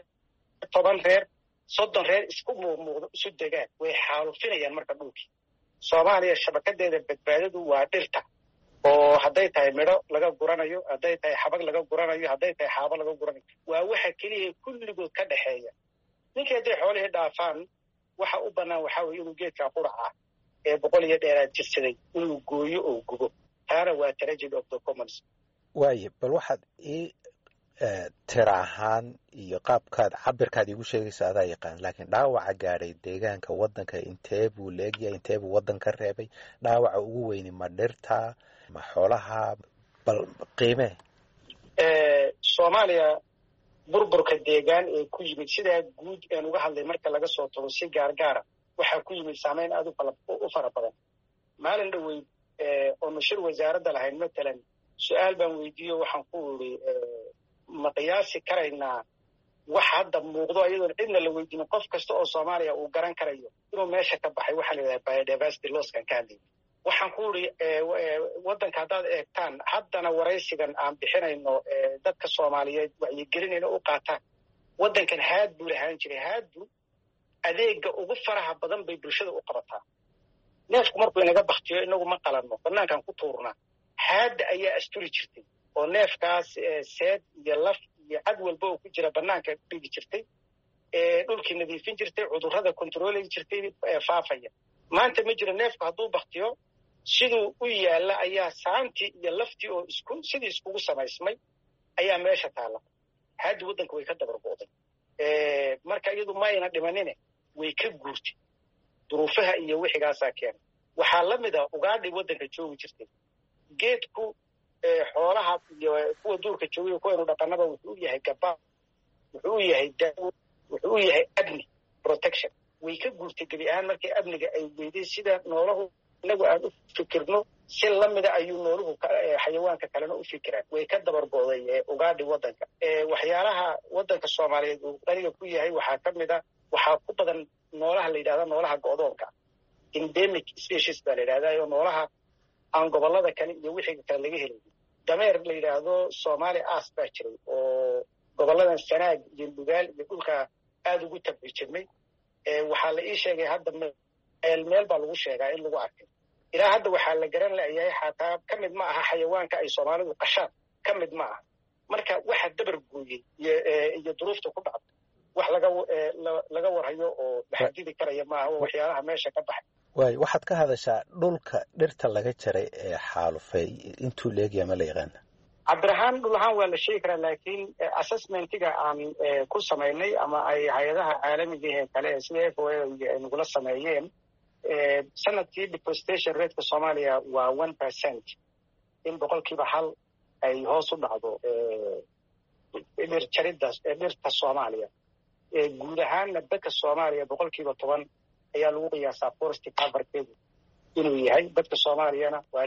10 reer 30 reer isku muuqmuuqdo isu degaan way xaalufinayaan marka dhulkii soomaaliya shabakadeeda badbaadadu waa dhirta oo hadday tahay midho laga guranayo hadday tahay xabag laga guranayo hadday tahay xaabo laga guranayo waa waxa keliya kulligood ka dhexeeya ninkii hadday xoolihii dhaafaan waxa u bannaan waxaa weye inuu geedkaa quraca ee 100 iyo dheeraad jirsaday inuu gooyo oo gubo taana waa tragedy of the commons waaye bal waxaad ii tira ahaan iyo qaabkaad cabirkaad iigu sheegaysa adaa yaqaan laakiin dhaawaca gaadhay deegaanka waddanka intee buu leegyahay intee buu waddan ka reebay dhaawaca ugu weyni ma dhirta ma xoolaha bal qiimee soomaaliya burburka deegaan ee ku yimid sidaa guud een uga hadlay marka laga soo tago si gaargaara waxaa ku yimid saamayn aad u fara badan maalin dhaweyd oo nashir wasaaradda lahayn matalan su-aal baan weydiiyo waxaan ku iri ma qiyaasi karaynaa wax hadda muuqdo iyadoon cidna la weydiinin qof kasta oo soomaaliya uu garan karayo inuu meesha ka baxay waxaa la yidhaha biodiversity losskan ka hadlay waxaan ku iri waddanka haddaad eegtaan haddana waraysigan aan bixinayno dadka soomaaliyeed wacyigelinayna u qaataan waddankan haad buu lahaan jiray haadbu adeega ugu faraha badan bay bulshada u qabataa neefku markuu inaga baktiyo inagu ma qalanno banaankaan ku tuurnaa haadda ayaa asturi jirtay oo neefkaas seed iyo laf iyo cad walba oo ku jira banaanka dhigi jirtay dhulkii nadiifin jirtay cudurrada kontroolay jirtay faafaya maanta ma jiro neefku hadduu baktiyo siduu u yaalla ayaa saantii iyo laftii oo sidii iskugu samaysmay ayaa meesha taalla haaddi waddanka way ka dabargo'day marka iyadu ma ayna dhimanine way ka guurtay duruufaha iyo wixigaasaa keenay waxaa la mid ah ugaadhay waddanka joogi jirtay geedku xoolaha iyo kuwa duurka joogiyo kuwaynu dhaqanaba wuxuu u yahay gabaa wuxuu u yahay daawo wuxuu u yahay amni protection way ka guurtay gebi ahaan markii amniga ay weyday sida noolahu inagu aan u fikirno si lamida ayuu nooluhu xayawaanka kalena u fikiraan way ka dabargo'day ugaadhi waddanka waxyaalaha waddanka soomaaliyeed uu qaniga ku yahay waxaa ka mid a waxaa ku badan noolaha la yidhahda noolaha go'doonka endemic species baa la yidhahdaa oo noolaha aan gobollada kale iyo wixii kale laga helay. dameer la yidhaahdo Soomaali aas baa jiray oo gobolladan Sanaag iyo Nugaal iyo dhulka aad ugu tabci jirnay. waxaa la ii sheegay hadda meel baa lagu sheegaa in lagu arkay. ilaa hadda waxaa la garan layahay xataa ka mid ma aha xayawaanka ay Soomaalidu qashaan, ka mid ma aha. marka waxa dabar gooyey iyo duruufta ku dhacda wax laga warhayo oo maxadidi karaya maaha waxyaalaha meesha ka baxay. waay waxaad ka hadashaa dhulka dhirta laga jaray ee xaalufay intuu leegyahay ma la yaqaana? cabdirahaan dhul ahaan waa la sheegi karaa, laakiin assessmentiga aan ku samaynay ama ay hay-adaha caalamiga ee kale sida FAO ay nagula sameeyeen sanadkii deforestation rateka Soomaaliya waa 1%, in boqolkiiba hal ay hoos u dhacdo dhir jaridda dhirta Soomaaliya. guud ahaanna dadka Soomaaliya boqolkiiba 10 ayaa lagu qiyaasaa forest coverkeedu inuu yahay. dadka Soomaaliyana waa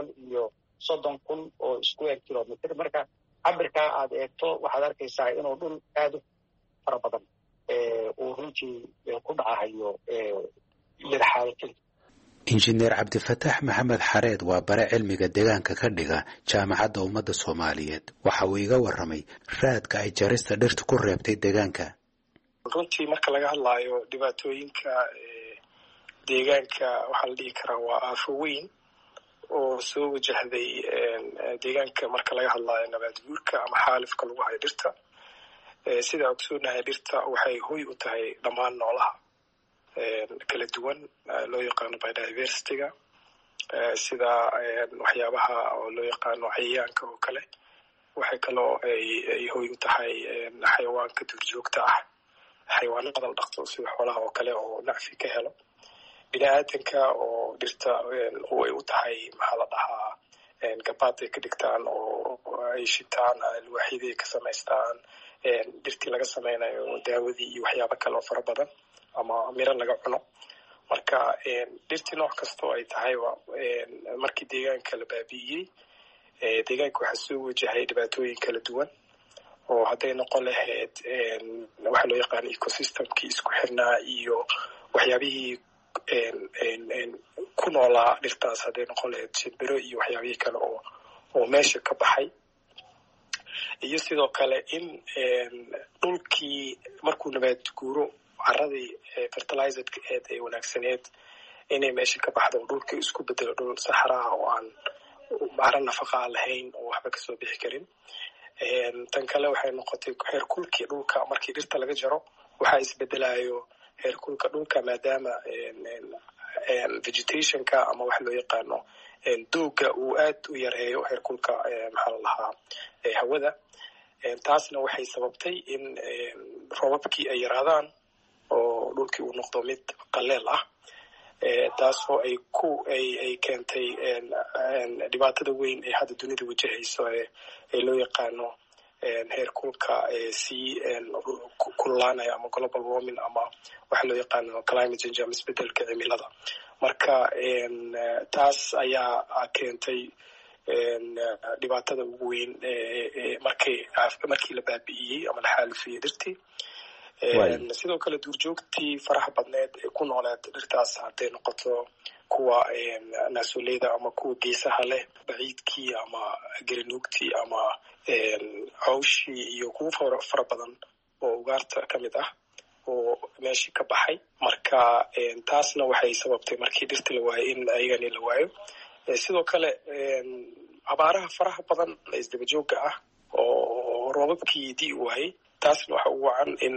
630,000 oo square kilometer. marka cabirkaa aad eegto waxaad arkaysaa inuu dhul aad u fara badan uu runtii ku dhacahayo dhir xaalufin. injineer cabdifataax maxamed xareed waa bare cilmiga deegaanka ka dhiga jaamacadda ummadda Soomaaliyeed. waxa uu iga warramay raadka ay jarista dhirta ku reebtay deegaanka. runtii marka laga hadlaayo dhibaatooyinka deegaanka waxaa la dhihi karaa waa aafo weyn oo soo wajahday deegaanka marka laga hadlaayo nabaad guurka ama xaalifka lagu hayo dhirta. sida ogsoonahay dhirta waxay hoy u tahay dhammaan noolaha kala duwan loo yaqaano biodiversity-ga, sida waxyaabaha oo loo yaqaano cayayaanka oo kale. waxay kaloo ay hoy u tahay xayawaanka duurjoogta ah, xayawaanada la dhaqto sida xoolaha oo kale oo nacfi ka helo. bini'aadanka oo dhirta ay u tahay maxaa la dhahaa gabaad ay ka dhigtaan oo ay shitaan, alwaaxyadii ay ka samaystaan, dhirtii laga samaynayo daawadii iyo waxyaabo kale oo fara badan ama miro laga cuno. marka dhirtii nooc kastoo ay tahay markii deegaanka la baabi'iyey deegaanka waxaa soo wajahay dhibaatooyin kala duwan oo hadday noqon lahayd waxa loo yaqaan ecosystemkii isku xirnaa iyo waxyaabihii ku noolaa dhirtaas, hadday noqon lahayd shimbiro iyo waxyaabihii kale oo meesha ka baxay. iyo sidoo kale in dhulkii markuu nabaad guuro caradii fertilizedka eed ay wanaagsaneed inay meesha ka baxdo oo dhulkii isku bedelo dhul saxraa oo aan caro nafaqa lahayn oo waxba kasoo bixi karin. tan kale waxay noqotay heerkulkii dhulka markii dhirta laga jaro waxaa isbedelayo heerkulka dhulka maadaama vegetationka ama waxa loo yaqaano dooga uu aad u yareeyo heerkulka maxaa la lahaa hawada. taasna waxay sababtay in roobabkii ay yaraadaan oo dhulkii uu noqdo mid qaleel ah, taasoo ay keentay dhibaatada weyn ee hadda dunida wajahayso ee loo yaqaano heerkulka sii kululaanaya ama global warming ama waxa loo yaqaano climate change ama isbedelka cimilada. marka taas ayaa keentay dhibaatada ugu weyn markii la baabi'iyey ama la xaalufiyey dhirtii. sidoo kale duurjoogtii faraha badneed ee ku nooleed dhirtaas hadday noqoto kuwa naasoleyda ama kuwa geesaha leh, baciidkii ama gerinuugtii ama cawshii iyo kuwa fara badan oo ugaarta ka mid ah oo meeshii ka baxay. marka taasna waxay sababtay markii dhirta la waayo in ayagani la waayo. sidoo kale abaaraha faraha badan ee isdabajooga ah oo roobabkii dii waayey, taasna waxa ugu wacan in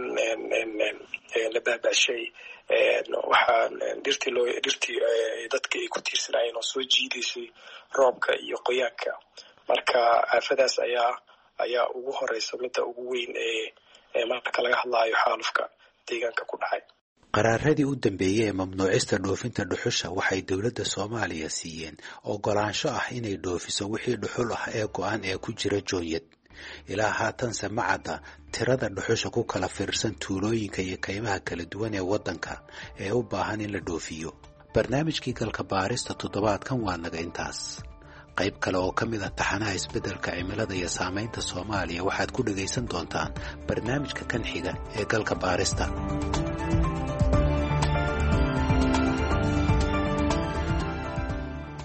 la baaba'shay waxaa dhirtii dadka ay ku tiirsanaayeen oo soo jiidaysay roobka iyo qoyaanka. marka aafadaas ayaa ugu horeysa midda ugu weyn ee marka laga hadlaayo xaalufka deegaanka ku dhacay. qaraaradii u dambeeyey ee mamnuucista dhoofinta dhuxusha waxay dowladda Soomaaliya siiyeen ogolaansho ah inay dhoofiso wixii dhuxul ah ee go'an ee ku jira joonyad. ilaa haatanse ma cadda tirada dhuxusha ku kala fiirsan tuulooyinka iyo kaymaha kala duwan ee waddanka ee u baahan in la dhoofiyo. barnaamijkii galka baarista toddobaadkan waa naga intaas. qayb kale oo ka mid ah taxanaha isbeddelka cimilada iyo saamaynta Soomaaliya waxaad ku dhagaysan doontaan barnaamijka kan xiga ee galka baarista.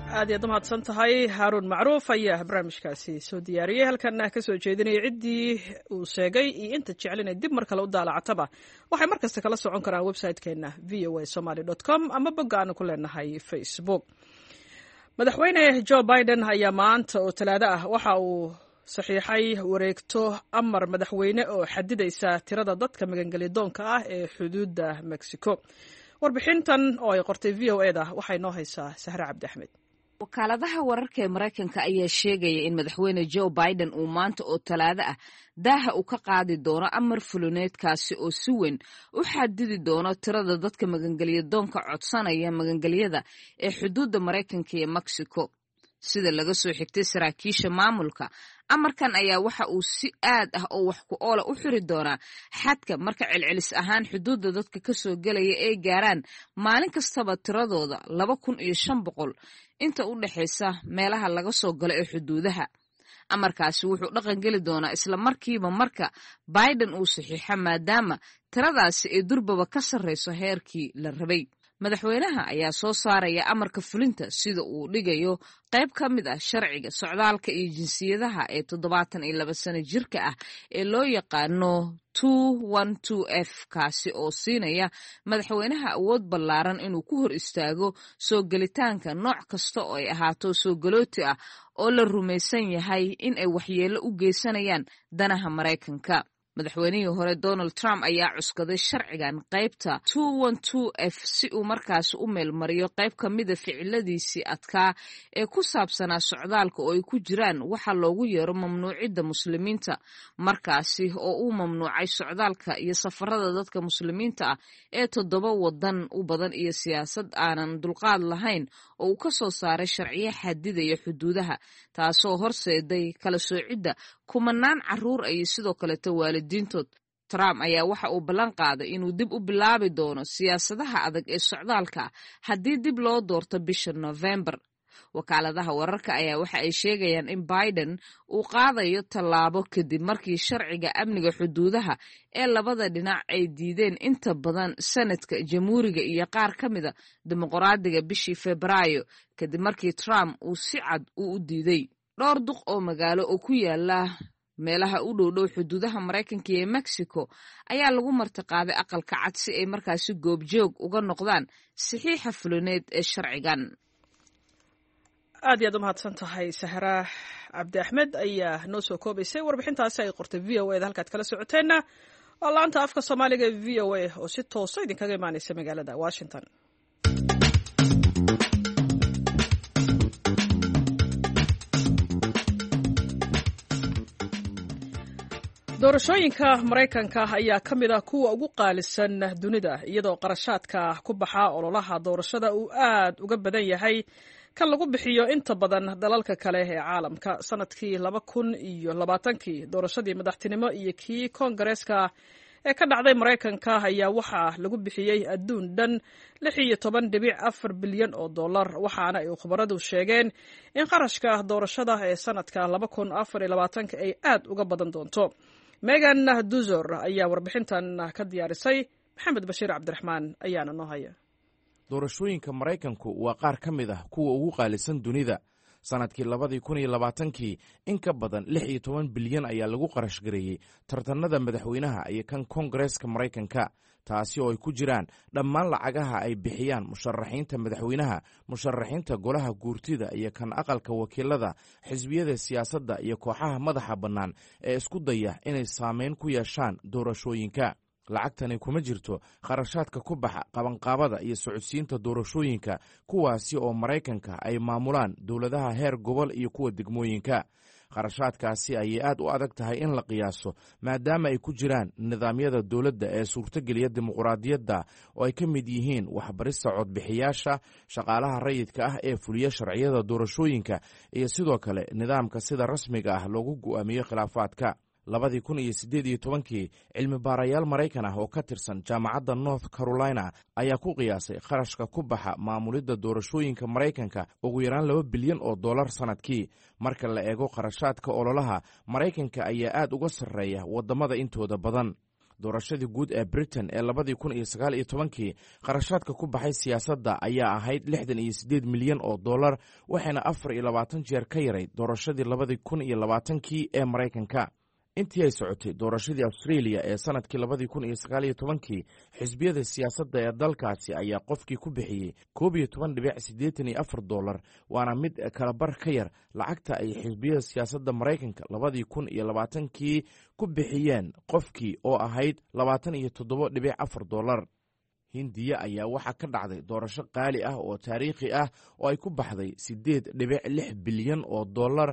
aad iyaad umahadsan tahay haaruun macruuf ayaa barnaamijkaasi soo diyaariyey halkana ka soo jeedinaya ciddii uu sheegay iyo inta jecel inay dib mar kale u daalacataba waxay mar kasta kala socon karaan website-keena voasomaly.com ama bogga aanu ku leenahay facebook. madaxweyne joe biden ayaa maanta oo talaado ah waxa uu saxiixay wareegto amar madaxweyne oo xadidaysa tirada dadka magangelyadoonka ah ee xuduudda mexico. warbixintan oo ay qortay v o eda waxay noo haysaa sahre cabdi axmed. wakaaladaha wararka ee maraykanka ayaa sheegaya in madaxweyne joe biden uu maanta oo talaado ah daaha uu ka qaadi doono amar fulineedkaasi oo si weyn u xadidi doono tirada dadka magangelyadoonka codsanaya magangelyada ee xuduudda maraykanka iyo mexico. sida laga soo xigtay saraakiisha maamulka, amarkan ayaa waxa uu si aad ah oo wax ku oola u xiri doonaa xadka marka celcelis ahaan xuduudda dadka ka soo gelaya ay gaaraan maalin kastaba tiradooda 2,500 inta u dhaxaysa meelaha laga soo galo ee xuduudaha. amarkaasi wuxuu dhaqan geli doonaa isla markiiba marka Biden uu saxiixa, maadaama tiradaasi ay durbaba ka sarreyso heerkii la rabay. madaxweynaha ayaa soo saaraya amarka fulinta sida uu dhigayo qayb ka mid ah sharciga socdaalka iyo jinsiyadaha ee 72 sano jirka ah ee loo yaqaano 212F, kaasi oo siinaya madaxweynaha awood ballaaran inuu ku hor istaago soo gelitaanka nooc kasta oo ay ahaato soo galooti ah oo la rumaysan yahay in ay waxyeello u geysanayaan danaha Maraykanka. madaxweynihii hore Donald Trump ayaa cuskaday sharcigan qaybta 212F si uu markaasi u meelmariyo qayb ka mida ficiladiisii adkaa ee ku saabsanaa socdaalka oo ay ku jiraan waxa loogu yeero mamnuucidda muslimiinta, markaasi oo uu mamnuucay socdaalka iyo safarada dadka muslimiinta ah ee 7 wadan u badan iyo siyaasad aanan dulqaad lahayn oo uu ka soo saaray sharciyo xadidaya xuduudaha, taasoo horseeday kala soocidda kumanaan carruur ay sidoo kaleeto waalidiintood. Trump ayaa waxa uu ballan qaaday inuu dib u bilaabi doono siyaasadaha adag ee socdaalka haddii dib loo doorto bisha November. wakaaladaha wararka ayaa waxa ay sheegayaan in Biden uu qaadayo tallaabo kadib markii sharciga amniga xuduudaha ee labada dhinac ay diideen inta badan sanadka jamhuuriga iyo qaar ka mida dimuqraadiga bishii Febraayo, kadib markii Trump uu si cad u diiday. dhowr duq oo magaalo oo ku yaala meelaha u dhow xuduudaha Maraykanka iyo Mexico ayaa lagu martiqaaday aqalka cad si ay markaasi goobjoog uga noqdaan saxiixa fulineed ee sharcigan. aad iyaad umahadsan tahay sahra cabdi axmed ayaa noo soo koobaysay warbixintaasi ay qortay v o eda halkaad kala socoteenna waa laanta afka soomaaliga ee v o a oo si toosa idinkaga imaanaysa magaalada Washington. doorashooyinka Maraykanka ayaa ka mid ah kuwa ugu qaalisan dunida, iyadoo qarashaadka ku baxa ololaha doorashada uu aad uga badan yahay kan lagu bixiyo inta badan dalalka kale ee caalamka. sanadkii 2020 doorashadii madaxtinimo iyo kii koongareeska ee ka dhacday Maraykanka ayaa waxaa lagu bixiyey adduun dhan $16.4 bilyan oo dollar, waxaana ay khubaradu sheegeen in qarashka doorashada ee sanadka 2024 ay aad uga badan doonto. Megan Duzor ayaa warbixintan ka diyaarisay. Maxamed Bashiir Cabdiraxmaan ayaana noo haya. doorashooyinka Maraykanku waa qaar ka mid ah kuwa ugu qaalisan dunida. sanadkii 2020 in ka badan 16 bilyan ayaa lagu qarash gareeyey tartanada madaxweynaha iyo kan koongareeska Maraykanka, taasi oo ay ku jiraan dhammaan lacagaha ay bixiyaan musharaxiinta madaxweynaha, musharaxiinta golaha guurtida iyo kan aqalka wakiilada, xisbiyada siyaasadda iyo kooxaha madaxa bannaan ee isku daya inay saameyn ku yeeshaan doorashooyinka. lacagtani kuma jirto kharashaadka ku baxa qabanqaabada iyo socodsiinta doorashooyinka, kuwaasi oo Maraykanka ay maamulaan dowladaha heer gobol iyo kuwa degmooyinka. kharashaadkaasi ayay aad u adag tahay in la qiyaaso, maadaama ay ku jiraan nidaamyada dowladda ee suurtogeliya dimuqraadiyadda oo ay ka mid yihiin waxbarista codbixiyaasha, shaqaalaha rayidka ah ee fuliya sharciyada doorashooyinka, iyo sidoo kale nidaamka sida rasmiga ah loogu go'aamiyo khilaafaadka. 2018 cilmi baarayaal Maraykan ah oo ka tirsan jaamacadda North Carolina ayaa ku qiyaasay kharashka ku baxa maamulidda doorashooyinka Maraykanka ugu yaraan $2 bilyan oo dollar sanadkii. marka la eego kharashaadka ololaha, Maraykanka ayaa aad uga sarreeya wadamada intooda badan. doorashadii guud ee britain ee 2019 qarashaadka ku baxay siyaasadda ayaa ahayd 68 milyan oo dollar waxayna 24 jeer ka yarayd doorashadii 2020 ee maraykanka. intii ay socotay doorashadii australia ee sanadkii 2019 xisbiyada siyaasadda ee dalkaasi ayaa qofkii ku bixiyey $11.84, waana mid kala bar ka yar lacagta ay xisbiyada siyaasadda maraykanka 2020 ku bixiyeen qofkii oo ahayd $27.4. hindiya ayaa waxaa ka dhacday doorasho qaali ah oo taariikhi ah oo ay ku baxday $8.6 bilyan oo dollar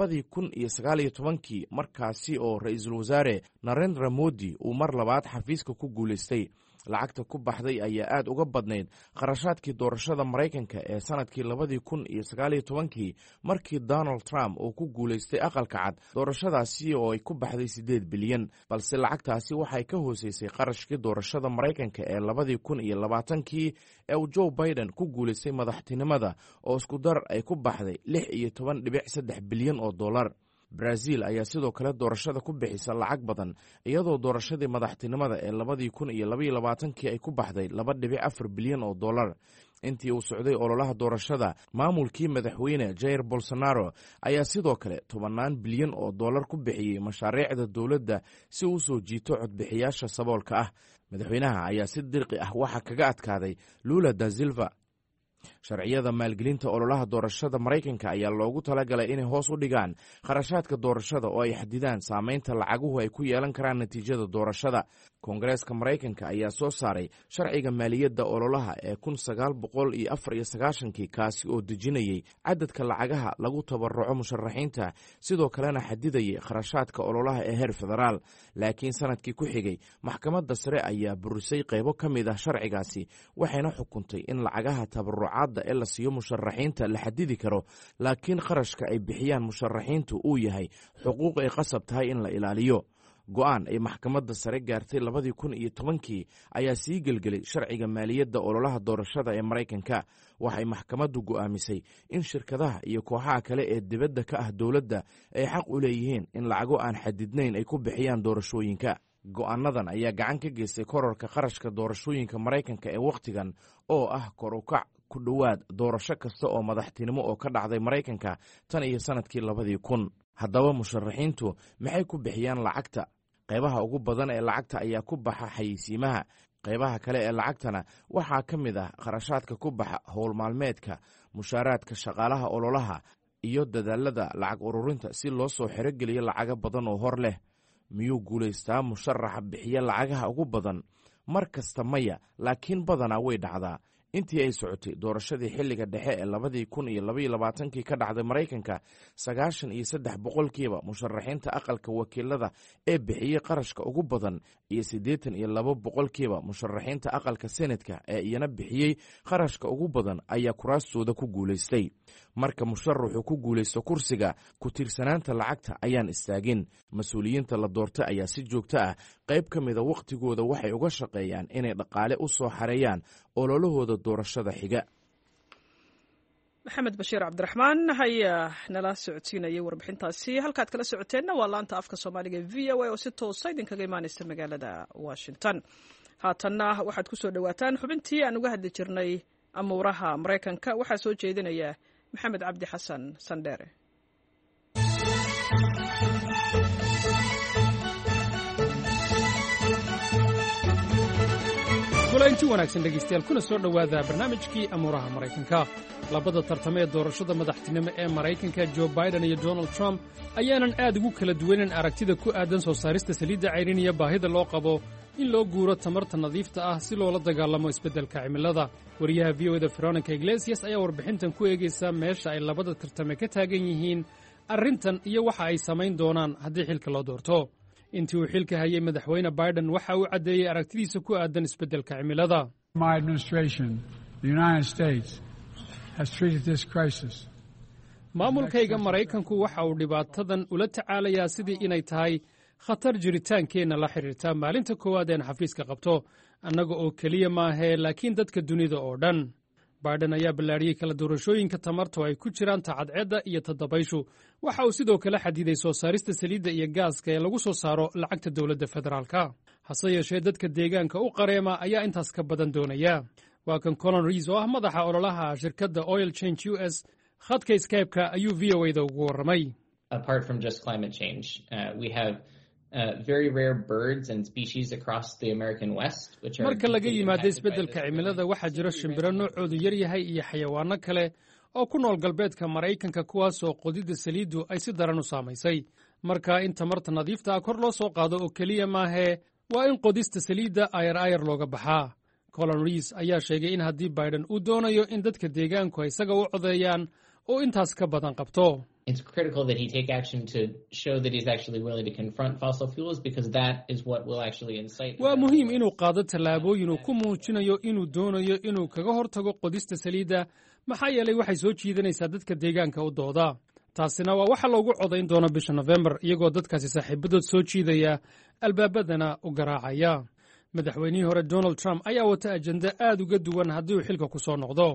2019 markaasi oo ra-iisul wasaare narendra modi uu mar labaad xafiiska ku guulaystay. lacagta ku baxday ayaa aad uga badnayd qarashaadkii doorashada maraykanka ee sanadkii 2019 markii donald trump uu ku guulaystay aqalka cad doorashadaasi oo ay ku baxday 8 bilyan, balse lacagtaasi waxay ka hooseysay qarashkii doorashada maraykanka ee 2020 ee uu joe biden ku guulaystay madaxtinimada oo isku dar ay ku baxday $16.3 bilyan oo dollar. brazil ayaa sidoo kale doorashada ku bixisa lacag badan iyadoo doorashadii madaxtinimada ee 2022 ay ku baxday $2.4 bilyan oo dollar. intii uu socday ololaha doorashada maamulkii madaxweyne jair bolsonaro ayaa sidoo kale 10 bilyan oo dollar ku bixiyey mashaariicda dowladda si uu soo jiito codbixiyaasha saboolka ah. madaxweynaha ayaa si dirqi ah waxaa kaga adkaaday lula da silva. sharciyada maalgelinta ololaha doorashada maraykanka ayaa loogu talagalay inay hoos u dhigaan kharashaadka doorashada oo ay xadidaan saamaynta lacaguhu ay ku yeelan karaan natiijada doorashada. koongareeska maraykanka ayaa soo saaray sharciga maaliyadda ololaha ee 1994 kaasi oo dejinayey cadadka lacagaha lagu tabaruco musharaxiinta, sidoo kalena xadidayay kharashaadka ololaha ee heer federaal. laakiin sanadkii ku xigay maxkamadda sare ayaa burisay qaybo ka mid ah sharcigaasi, waxayna xukuntay in lacagaha tabarucaadda ee la siiyo musharaxiinta la xadidi karo, laakiin kharashka ay bixiyaan musharaxiintu uu yahay xuquuq ay qasab tahay in la ilaaliyo. go-aan ay maxkamadda sare gaartay 2010 ayaa sii gelgelay sharciga maaliyadda ololaha doorashada ee maraykanka. waxay maxkamaddu go'aamisay in shirkadaha iyo kooxaha kale ee dibadda ka ah dowladda ay xaq u leeyihiin in lacago aan xadidnayn ay ku bixiyaan doorashooyinka. go'aanadan ayaa gacan ka geystay kororka kharashka doorashooyinka maraykanka ee wakhtigan oo ah kor u kac ku dhowaad doorasho kasta oo madaxtinimo oo ka dhacday maraykanka tan iyo sanadkii 2000. haddaba musharaxiintu maxay ku bixiyaan lacagta? qaybaha ugu badan ee lacagta ayaa ku baxa xayeysiimaha. qaybaha kale ee lacagtana waxaa ka mid ah kharashaadka ku baxa howl maalmeedka, mushaaraadka shaqaalaha ololaha iyo dadaalada lacag ururinta si loo soo xerogeliyo lacago badan oo hor leh. miyuu guulaystaa musharaxa bixiya lacagaha ugu badan? mar kasta maya, laakiin badanaa way dhacdaa. intii ay socotay doorashadii xilliga dhexe ee 2022 ka dhacday maraykanka 93% musharaxiinta aqalka wakiilada ee bixiyey qarashka ugu badan iyo 82% musharaxiinta aqalka senatka ee iyana bixiyey qarashka ugu badan ayaa kuraastooda ku guulaystay. marka musharaxu ku guulaysto kursiga, ku tiirsanaanta lacagta ayaan istaagin. mas-uuliyiinta la doortay ayaa si joogto ah qayb ka mida wakhtigooda waxay uga shaqeeyaan inay dhaqaale u soo xareeyaan ololahooda doorashada xiga. maxamed bashiir cabdiraxmaan ayaa nala socodsiinayay warbixintaasi. halkaad kala socoteenna waa laanta afka soomaaliga v o a oo si toosa idinkaga imaanaysa magaalada washington. haatanna waxaad ku soo dhowaataan xubintii aan uga hadli jirnay amuuraha maraykanka. waxaa soo jeedinaya maxamed cabdi xasan sandheere. kulaynti wanaagsan dhegaystayaal, kuna soo dhowaada barnaamijkii amuuraha maraykanka. labada tartame ee doorashada madaxtinimo ee maraykanka joe biden iyo donald trump ayaanan aad ugu kala duwanin aragtida ku aadan soo saarista saliidda cayrin iyo baahida loo qabo in loo guuro tamarta nadiifta ah si loola dagaalamo isbeddelka cimilada. wariyaha v o da veronica iglesias ayaa warbixintan ku eegaysa meesha ay labada tartame ka taagan yihiin arrintan iyo waxa ay samayn doonaan haddii xilka loo doorto. intii uu xilka hayay madaxweyne biden waxa uu caddeeyey aragtidiisa ku aadan isbeddelka cimilada. maamulkayga maraykanku waxa uu dhibaatadan ula tacaalayaa sidii inay tahay khatar jiritaankeenna la xidhiirta maalinta koowaad een xafiiska qabto, annaga oo keliya maahee laakiin dadka dunida oo dhan. baiden ayaa ballaadhiyey kala doorashooyinka tamarta oo ay ku jiraan tacadceedda iyo tadabayshu waxa uu sidoo kale xadiday soo saarista saliidda iyo gaaska ee lagu soo saaro lacagta dowladda federaalka hase yeeshee dadka deegaanka u qareema ayaa intaas ka badan doonaya waa kan colin rees oo ah madaxa ololaha shirkadda oil change u s khadka skype-ka ayuu v o a-da ugu warramay marka laga yimaado isbeddelka cimilada waxaa jira shimbiro noocoodu yar yahay iyo xayawaanno kale oo ku nool galbeedka maraykanka kuwaasoo qodidda saliiddu ay si daran u saamaysay marka in tamarta nadiifta ah kor loo soo qaado oo keliya maahee waa in qodista saliidda ayar looga baxaa colin rees ayaa sheegay in haddii baiden uu doonayo in dadka deegaanku ay isaga u codeeyaan oo intaas ka badan qabto waa muhiim inuu qaado tallaabooyin uu ku muujinayo inuu doonayo inuu kaga hortago qodista saliidda maxaa yeelay waxay soo jiidanaysaa dadka deegaanka u dooda taasina waa waxa loogu codayn doono bisha nofembar iyagoo dadkaasi saaxiibadood soo jiidaya albaabadana u garaacaya madaxweynihii hore donald trump ayaa wata ajenda aad uga duwan haddii uu xilka ku soo noqdo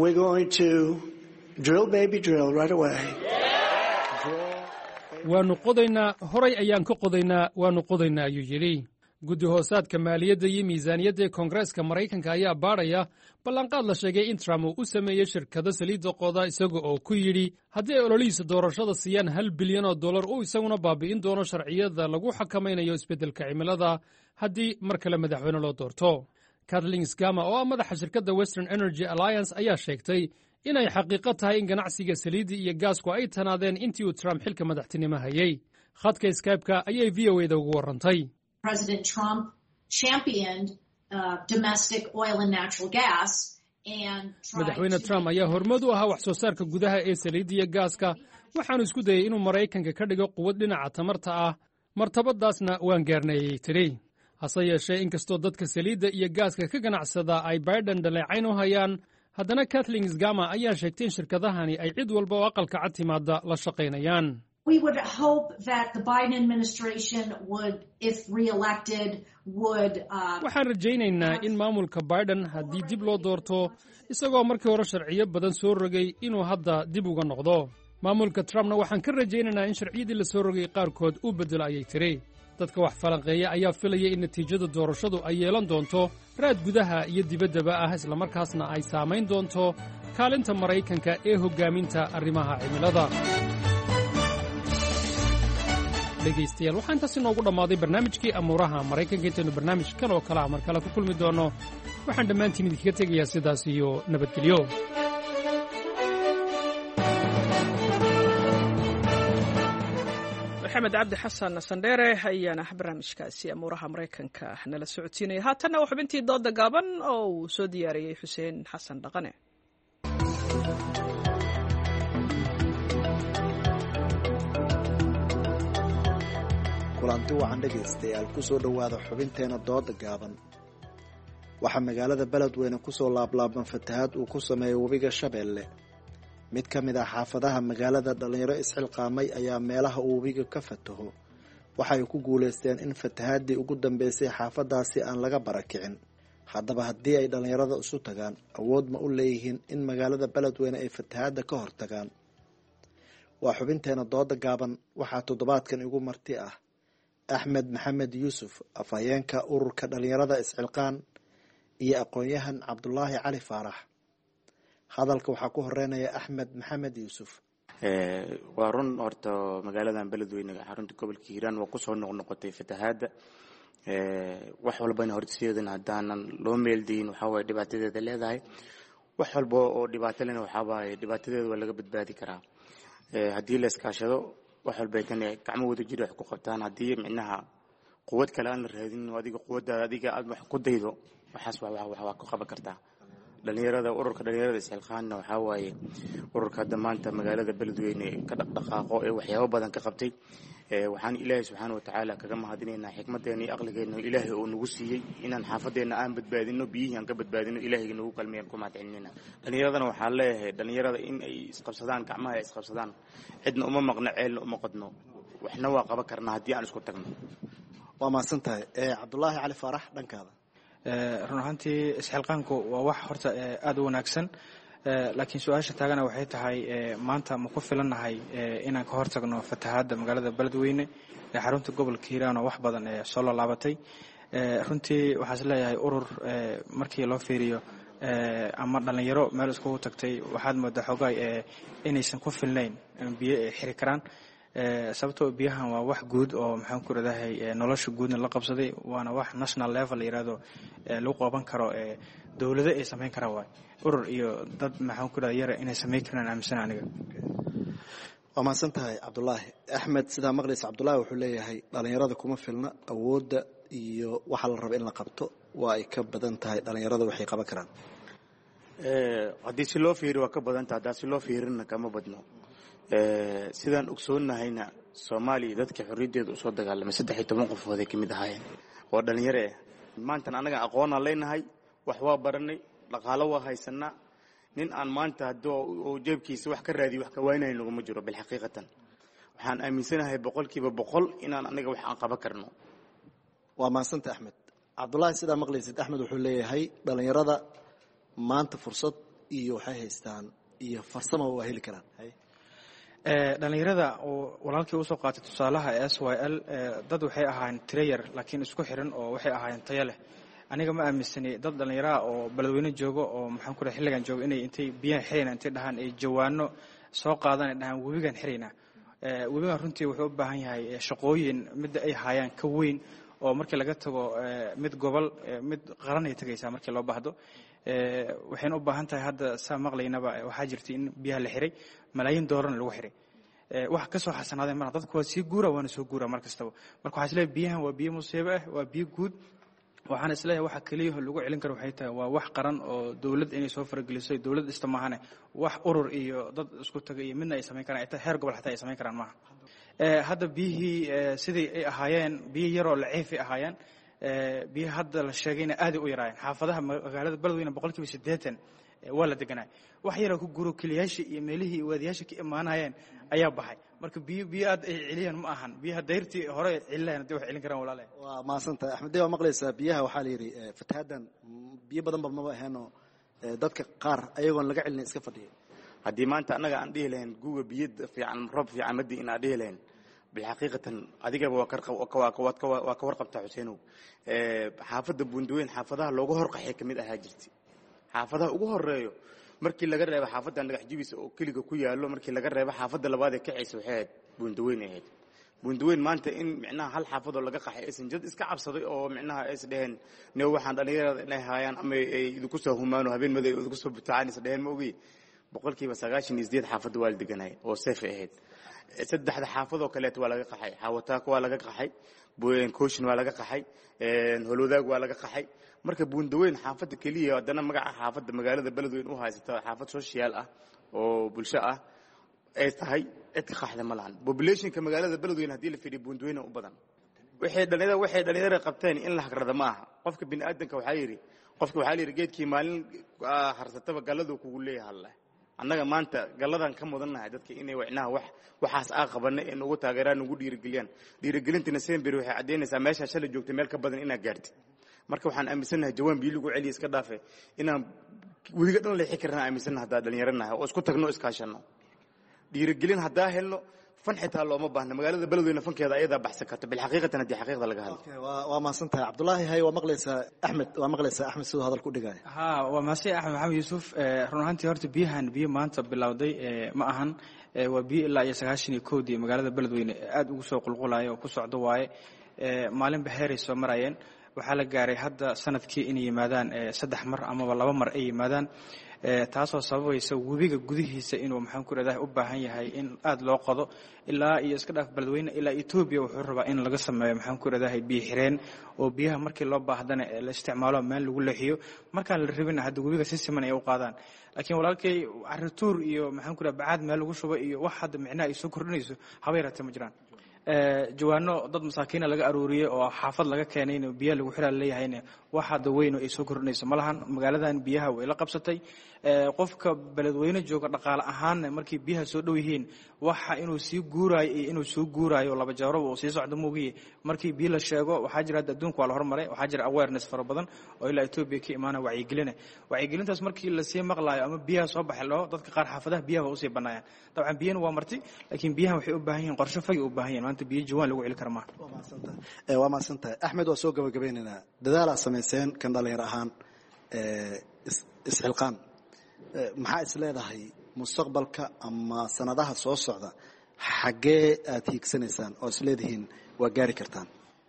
waannu qodaynaa horay ayaan ka qodaynaa waannu qodaynaa ayuu yidhi guddi hoosaadka maaliyadda iyo miisaaniyadda ee koongareeska maraykanka ayaa baadhaya ballanqaad la sheegay in trump uu u sameeyey shirkado saliidda qoda isaga oo ku yidhi haddii ay ololihiisa doorashada siiyaan $1 bilyan uu isaguna baabi'in doono sharciyada lagu xakamaynayo isbeddelka cimilada haddii mar kale madaxweyne loo doorto kathleen sgama oo ah madaxa shirkadda western energy alliance ayaa sheegtay inay xaqiiqo tahay in ganacsiga saliidda iyo gaasku ay tanaadeen intii uu trump xilka madaxtinimo hayey khadka skype-ka ayay v o a-da ugu warrantay madaxweyne trump ayaa hormood u ahaa wax soo saarka gudaha ee saliidda iyo gaaska waxaanu isku dayay inuu maraykanka ka dhigo quwad dhinaca tamarta ah martabadaasna waan gaarnayay tidhi hase yeeshee inkastoo dadka saliidda iyo gaaska ka ganacsada ay baiden dhaleecayn u hayaan haddana kathleen sgama ayaa sheegtay in shirkadahani ay cid walba oo aqalka cad timaada la shaqaynayaan waxaan rajaynaynaa in maamulka baiden haddii dib loo doorto isagoo markii hore sharciyo badan soo rogay inuu hadda dib uga noqdo maamulka trumpna waxaan ka rajaynaynaa in sharciyadii la soo rogay qaarkood uu beddelo ayay tiri dadka wax falanqeeya ayaa filaya in natiijada doorashadu ay yeelan doonto raad gudaha iyo dibaddaba ah islamarkaasna ay saamayn doonto kaalinta maraykanka ee hoggaaminta arrimaha cimilada dhegaystayaal waxaa intaas inoogu dhammaaday barnaamijkii amuuraha maraykanka intaynu barnaamij kan oo kale ah mar kale ku kulmi doonno waxaan dhammaantiin idinkaga tegayaa sidaas iyo nabadgelyo maxamed cabdi xasan sandheere ayaana barnaamijkaasi amuuraha maraykanka nala socodsiinaya haatanna waa xubintii dooda gaaban oo uu soo diyaariyey xuseen xasan dhaqane kulanti wacan dhegaystayaal ku soo dhowaada xubinteena dooda gaaban waxaa magaalada beledweyne kusoo laablaaban fatahaad uu ku sameeyay webiga shabeelle mid ka mid ah xaafadaha magaalada dhallinyaro isxilqaamay ayaa meelaha uu webiga ka fataho waxay ku guulaysteen in fatahaadii ugu dambeysay xaafadaasi aan laga barakicin haddaba haddii ay dhallinyarada isu tagaan awood ma u leeyihiin in magaalada beledweyne ay fatahaadda ka hortagaan waa xubinteena dooda gaaban waxaa toddobaadkan igu marti ah axmed maxamed yuusuf afhayeenka ururka dhallinyarada isxilqaan iyo aqoon-yahan cabdulaahi cali faarax hadalka waxaa ku horeynaya axmed maxamed yuusuf waa run horta magaaladan beledweyne xarunta gobolka hiiraan waa kusoo noqnoqotay fatahaadda wax walbana horseedan haddaanan loo meeldayin waxawaaye dhibaatadeeda leedahay wax walba oo dhibaato lena waxawaaye dhibaatadeeda waa laga badbaadi karaa haddii la iskaashado wax walbay kan gacmo wada jiri wax ku qabtaan haddii micnaha quwad kale aan la raadin adiga quwaddaada adiga aad wax ku daydo waxaas waa ku qaban kartaa dhalinyarada ururka dhalinyarada isxilqaanna waxaa waaye ururka hadda maanta magaalada beledweyne ka dhaqdhaqaaqo ee waxyaabo badan ka qabtay waxaan ilaahay subxaana watacaala kaga mahadinaynaa xikmadeena iyo aqligeena ilaahay oo nagu siiyey inaan xaafadeena aan badbaadino biyihii aan ka badbaadino ilaahayga nagu kalmeeyaan ku mahadcelinayna dhalinyaradana waxaan leeyahay dhalinyarada in ay isqabsadaan gacmaha ay isqabsadaan cidna uma maqno ceelna uma qodno waxna waa qaban karnaa haddii aan isku tagno waa mahadsan tahay cabdulaahi cali faarax dhankaada run ahaantii isxilqaanku waa wax horta aad u wanaagsan, laakiin su-aasha taagana waxay tahay maanta ma ku filannahay inaan ka hortagno fatahaadda magaalada beledweyne ee xarunta gobolka hiiraan oo wax badan soo lolaabatay. runtii waxaan is leeyahay urur markii loo fiiriyo ama dhallinyaro meel iskugu tagtay waxaad moodaa xoogaa inaysan ku filnayn biyo ay xiri karaan, sababtoo biyahan waa wax guud oo maxaan ku radahay nolosha guudna la qabsaday, waana wax national level la yiraahdo lagu qaban karo, dowlado ay samayn karaan waay, urur iyo dad maxaan ku radaa yara inay samayn karaan aaminsan aniga. waa mahadsan tahay cabdulaahi. Axmed, sidaa maqlaysa cabdulaahi wuxuu leeyahay dhalinyarada kuma filna awoodda iyo waxa la raba in la qabto waa ay ka badan tahay dhalinyarada waxay qaban karaan. haddii si loo fiiriyo waa ka badanta, haddaa si loo fiirina kama badno. sidaan ogsoonnahayna soomaaliya dadka xorriyaddeeda usoo dagaalamay 13 qofood ay ka mid ahaayeen oo dhalinyaro ah. maantan annaga aqoonaan leenahay, wax waa baranay, dhaqaalo waa haysanaa. nin aan maanta hadduu jeebkiisa wax ka raadiyo wax ka waynayno naguma jiro bilxaqiiqatan. waxaan aaminsanahay 100% inaan anaga wax aan qaban karno. waa mahadsantahay Axmed. cabdulaahi, sidaa maqlaysid Axmed wuxuu leeyahay dhalinyarada maanta fursad iyo waxay haystaan iyo farsamo waa heli karaan. dhalinyarada oo walaalkii usoo qaatay tusaalaha SYL, dad waxay ahaayeen trayer laakiin isku xiran oo waxay ahaayeen tayo leh. aniga ma aaminsani dad dhalinyaro oo beledweyne joogo oo maxaan ku rahay xilligan joogo inay intay biyaha xirayna intay dhahaan ay jawaano soo qaadan ay dhahaan webigan xirayna. webigan runtii wuxuu u baahan yahay shaqooyin midda ay hayaan ka weyn oo markii laga tago mid gobol mid qaran ay tagaysaa markii loo baahdo. waxayna u baahan tahay hadda saa maqlaynaba waxaa jirta in biyaha la xiray malaayiin doolarna lagu xiray. wax ka soo xasanaaday marna dadku waa sii guura waana soo guura mar kastaba. marka waxaa isleeyahay biyahan waa biyo musiibo ah, waa biyo guud. waxaan isleeyahay waxa kaliya lagu celin karo waxay tahay waa wax qaran oo dawlad inay soo farageliso, dawlad istamahane wax urur iyo dad isku tagay midna ay samayn karaan, ay heer gobol xataa ay samayn karaan maaha. hadda biyihii sidii ay ahaayeen biyo yaroo laciif ay ahaayeen, biyo hadda la sheegayna aad u yaraayeen. xaafadaha magaalada beledweyne 80% waa la deganaa. wax yara ku guro kaliyaasha iyo meelihii waadiyaasha ka imaanayeen ayaa baxay. marka biyo aad ay celiyaan ma ahan biyaha dayrtii hore celilaan hadii wax celin karaan walaalahay. waa maasanta Axmed, waa maqlaysaa biyaha waxaa la yiri fatahaadan biyo badan ba ma ahaano dadka qaar ayagoon laga celin iska fadhiyo. haddii maanta annaga aan dhihi lahayn guuga biyo fiican roob fiican madii in aan dhihi lahayn bilxaqiiqatan adigaba waa ka warqabtaa Xuseenow. xaafadda Buundweyn xaafadaha looga horqaxay kamid ahaa jirtay. xaafadaha ugu horeeyo markii laga reebo xaafadda dhagax jibis oo kaliga ku yaalo, markii laga reebo xaafadda labaad ee kacaysa waxay ahayd Buundweyn ahayd. Buundweyn maanta in micnaha hal xaafad oo laga qaxay aysan jid iska cabsaday oo micnaha ay isdheheen neew waxaan dhalinyarada inay haayaan ama ay idinku soo humaano habeen maday idinku soo butaacaan isdheheen ma ogi 98% xaafadda waa la deganay oo safe ahayd. saddexda xaafadoo kale waa laga qaxay. Xawataako waa laga qaxay, Booyeen Kooshin waa laga qaxay, Holwadaag waa laga qaxay. marka Buundweyn xaafadda kaliya hadana magaca xaafadda magaalada beledweyne u haysta xaafad social ah oo bulsho ah ay tahay cid ka qaxda ma lahan. populationka magaalada beledweyne hadii la fiiriyo Buundweyn u badan. waxay dhalinyarada qabteen in la hagrada ma aha. qofka bini'aadanka waxaa yiri geedkii maalin harsataba galadu kugu leeyahay Allah. annaga maanta galadan ka mudannahay dadka inay wacnaha waxaas qabanay in ugu taageeraan ugu dhiirigelintina Semberi waxay cadeynaysaa meesha shalay joogtay meel ka badan inaad gaartid. marka waxaan aaminsanahay jawaan biyo lagu celiyo iska dhaafay inaan weliga dhan leexi karnaa aaminsanahay hadda dhalinyaranahay oo isku tagno iskaashano. dhiirigelin haddaa helno fan xitaa looma baahna. magaalada beledweyne fankeeda ayadaa baxsan karta bilxaqiiqatan haddii xaqiiqda laga hadlo. waa mahadsantahay cabdulaahi. hay waa maqlaysaa Axmed, sidoo hadal ku dhigaya. waa mahadsan Axmed Maxamed Yuusuf. run ahaantii horta biyahan biyo maanta bilowday ma ahan, waa biyo ilaa iyo 91 magaalada beledweyne aad ugu soo qulqulaya oo ku socdo waaye. maalinba heeray soo marayeen. waxaa la gaaray hadda sanadkii inay yimaadaan 3 mar amaba 2 mar ay yimaadaan, taasoo sababaysa webiga gudihiisa inuu maxaan ku radaa u baahan yahay in aad loo qodo ilaa iyo iska dhaaf beledweyne ilaa Ethiopia. wuxuu rabaa in laga sameeyo maxaan ku radaa biyo xireen oo biyaha markii loo baahdana la isticmaalo meel lagu leexiyo markaan la rabin hadda webiga si siman ay u qaadaan. laakiin walaalkay carrituur iyo maxaan ku radaa bacaad meel lagu shubo iyo wax hadda micnaha ay soo kordhinayso haba yaraatee ma jiraan. jawaano dad masaakiina laga aruuriyey oo xaafad laga keenay in biyaha lagu xiraa leeyahayna wax hadda weyn oo ay soo kordhinayso ma lahan magaaladan biyaha way la qabsatay qofka beledweyne jooga dhaqaale ahaanna markii biyaha soo dhow yihiin waxa inuu sii guuraayo iyo inuu soo guuraayo laba jeeraba uu sii socdo moogiye markii biyo la sheego waxaa jira adduunka waa la hormaray waxaa jira awareness fara badan oo ilaa Ethiopia ka imaana wacyigelintaas markii la sii maqlaayo ama biyaha soo baxlo dadka qaar xaafadaha biyaha u sii banaayaan dabcan biyana waa marti laakiin biyaha waxay u baahan yihiin qorshe fagi u baahan yihiin maanta biyo jawaan lagu celi karo ma waa maasantahay Axmed waa soo gabagabeynayna dadaal aad sameyseen kan dhalinyaro ahaan isxilqaan maxaa is leedahay mustaqbalka ama sanadaha soo socda xagee aad hiigsanaysaan oo is leedihiin waa gaari kartaan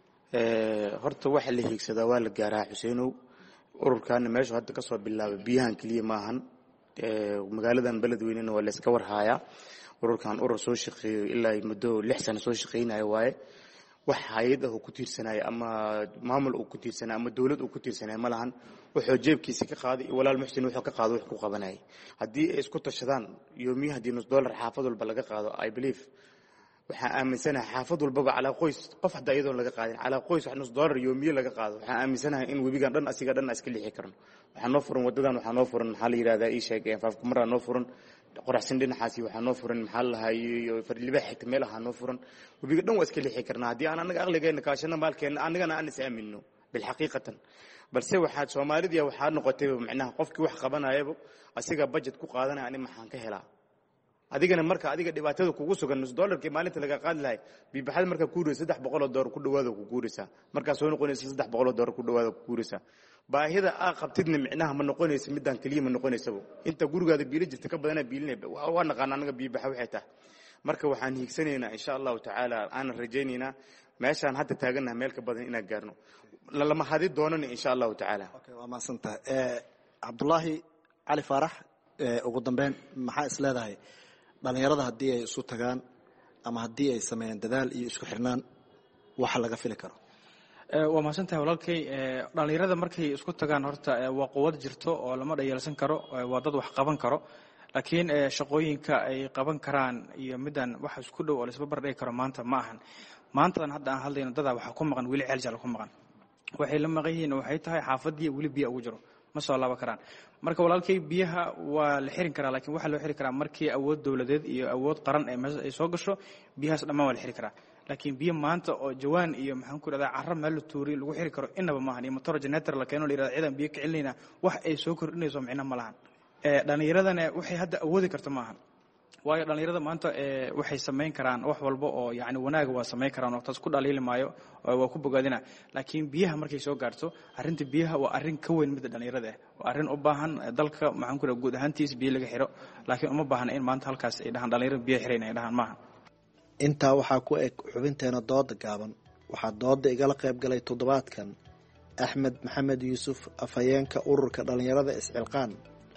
horta waxa la hiigsadaa waa la gaaraa Xuseenow ururkaana meesha hadda ka soo bilaabay biyahan kaliya maahan magaaladan beledweynena waa la iska warhayaa ururkan urur soo shaqeeyo ilaa muddo 6 sano soo shaqeynayo waaye wax hay'ad ah oo ku tiirsanay ama maamul oo ku tiirsanay ama dawlad oo ku tiirsanay ma lahan wuxuu jeebkiisa ka qaaday walaal muxsin wuxuu ka qaaday wax ku qabanay hadii ay isku tashadaan yoomiye hadii $1 xaafad walba laga qaado I believe waxa aaminsanahay xaafad walba ala qoys qof hadda iyadoo laga qaadin ala qoys wax $1 yoomiye laga qaado waxa aaminsanahay in webigan dhan asiga dhan iska lixi karno waxa noo furan wadadan waxa noo furan maxaa la yiraahdaa ii sheegay faafka mar noo furan qoraxsan dhinacaasi waxa noo furan maxaa la hayo fadliba xigta meel aha noo furan webiga dhan waa iska lixi karnaa hadii aan anaga aqligeena kaashana maalkeena anagana aan is aamino bil xaqiiqatan balse waxa Soomaalidu waxa noqotay macnaha qofkii wax qabanayaba asiga budget ku qaadanaya ani maxaan ka helaa adigana marka adiga dhibaatada kugu sugan $1 maalinta laga qaad lahay bibaxad marka ku reeyay $300 ku dhawaado ku guurisa marka soo noqonaysa $300 ku dhawaado ku guurisa baahida aa qabtidna micnaha ma noqonaysa midaan kaliya ma noqonaysa inta gurigaada biil jirta ka badana biilnay waa naqaan anaga bibaxa waxay tahay marka waxaan hiigsanaynaa insha Allah ta'ala aan rajaynaynaa meeshaan hadda taaganahay meel ka badan inaan gaarno lama hadi doonana insha Allah ta'ala okay waa maasantaa Cabdullaahi Cali Faarax ugu dambeyn maxaa is leedahay dhalinyarada hadii ay isu tagaan ama hadii ay sameeyaan dadaal iyo isku xirnaan waxa laga fili karo waa maasantahay walaalkay dhalinyarada markay isku tagaan horta waa quwad jirto oo lama dhayeelsan karo waa dad wax qaban karo laakiin shaqooyinka ay qaban karaan iyo midan wax isku dhow oo isba bardhay karo maanta ma ahan maantadan hadda aan hadlayno dad waxa ku maqan wili ceel ku maqan waxay la maqayeen waxay tahay xaafadii wili biyo ugu jiro ma soo laaba karaan marka walaalkay biyaha waa la xirin karaa laakiin waxa loo xiri karaa markii awood dawladeed iyo awood qaran ay soo gasho biyahaas dhammaan waa la xiri karaa laakiin biyo maanta oo jawaan iyo maxaan ku radaa carro meel la tuuriyo lagu xiri karo inaba maahan iyo motor generator la keeno la yiraahdo ciidan biyo ka celinayna wax ay soo kordhinayso micna ma lahan dhalinyaradana waxay hadda awoodi karto maahan waayo dhalinyarada maanta waxay sameyn karaan wax walba oo yaani wanaag waa sameyn karaan oo taas ku dhaliili maayo waa ku bogaadina laakiin biyaha markay soo gaarto arinta biyaha waa arin ka weyn mid dhalinyarada waa arin u baahan dalka maxaan ku radaa guud ahaantiis biyo laga xiro laakiin uma baahna in maanta halkaas ay dhahan dhalinyarada biyo xireen ay dhahan maaha intaa waxaa ku eg xubinteena dooda gaaban waxaa dooda igala qayb galay toddobaadkan Axmed Maxamed Yuusuf afhayeenka ururka dhalinyarada isxilqaan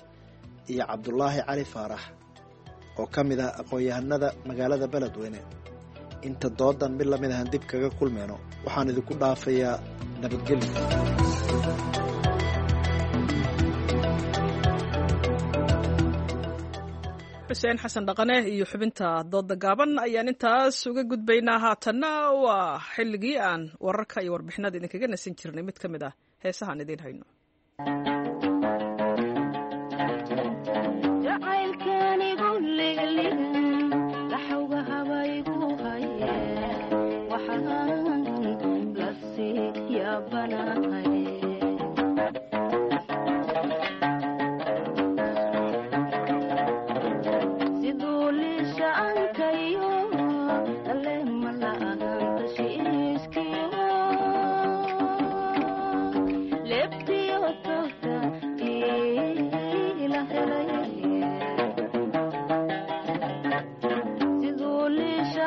iyo Cabdullaahi Cali Faarax oo kamid ah aqoon-yahanada magaalada Beledweyne inta doodan mid lamid ah dib kaga kulmeeno waxaan idinku dhaafayaa nabadgelyo xuseen xasan dhaqane iyo xubinta dooda gaaban ayaan intaas uga gudbaynaa haatanna waa xilligii aan wararka iyo warbixinada idinkaga nasin jirnay mid ka mid ah heesahaan idiin hayno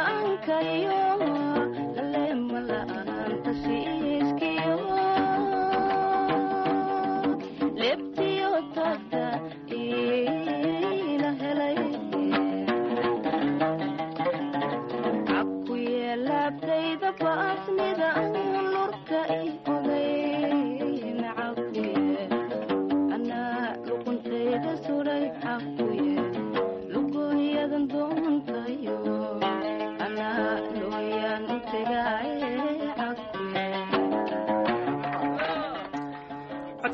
Kayo, ale mala ang tasiis kayo.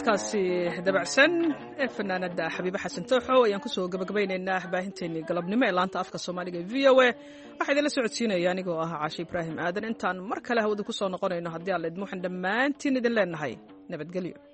codkaasi dabacsan ee fanaanada xabiibe xasan tooxo ayaan kusoo gabagabaynaynaa baahinteennii galabnimo ee laanta afka soomaaliga v o a waxaa idinla socodsiinaya anigoo ah caashe ibraahim aadan intaan mar kale hawada kusoo noqonayno haddii alla idmuuxan dhammaantiin idin leenahay nabadgelyo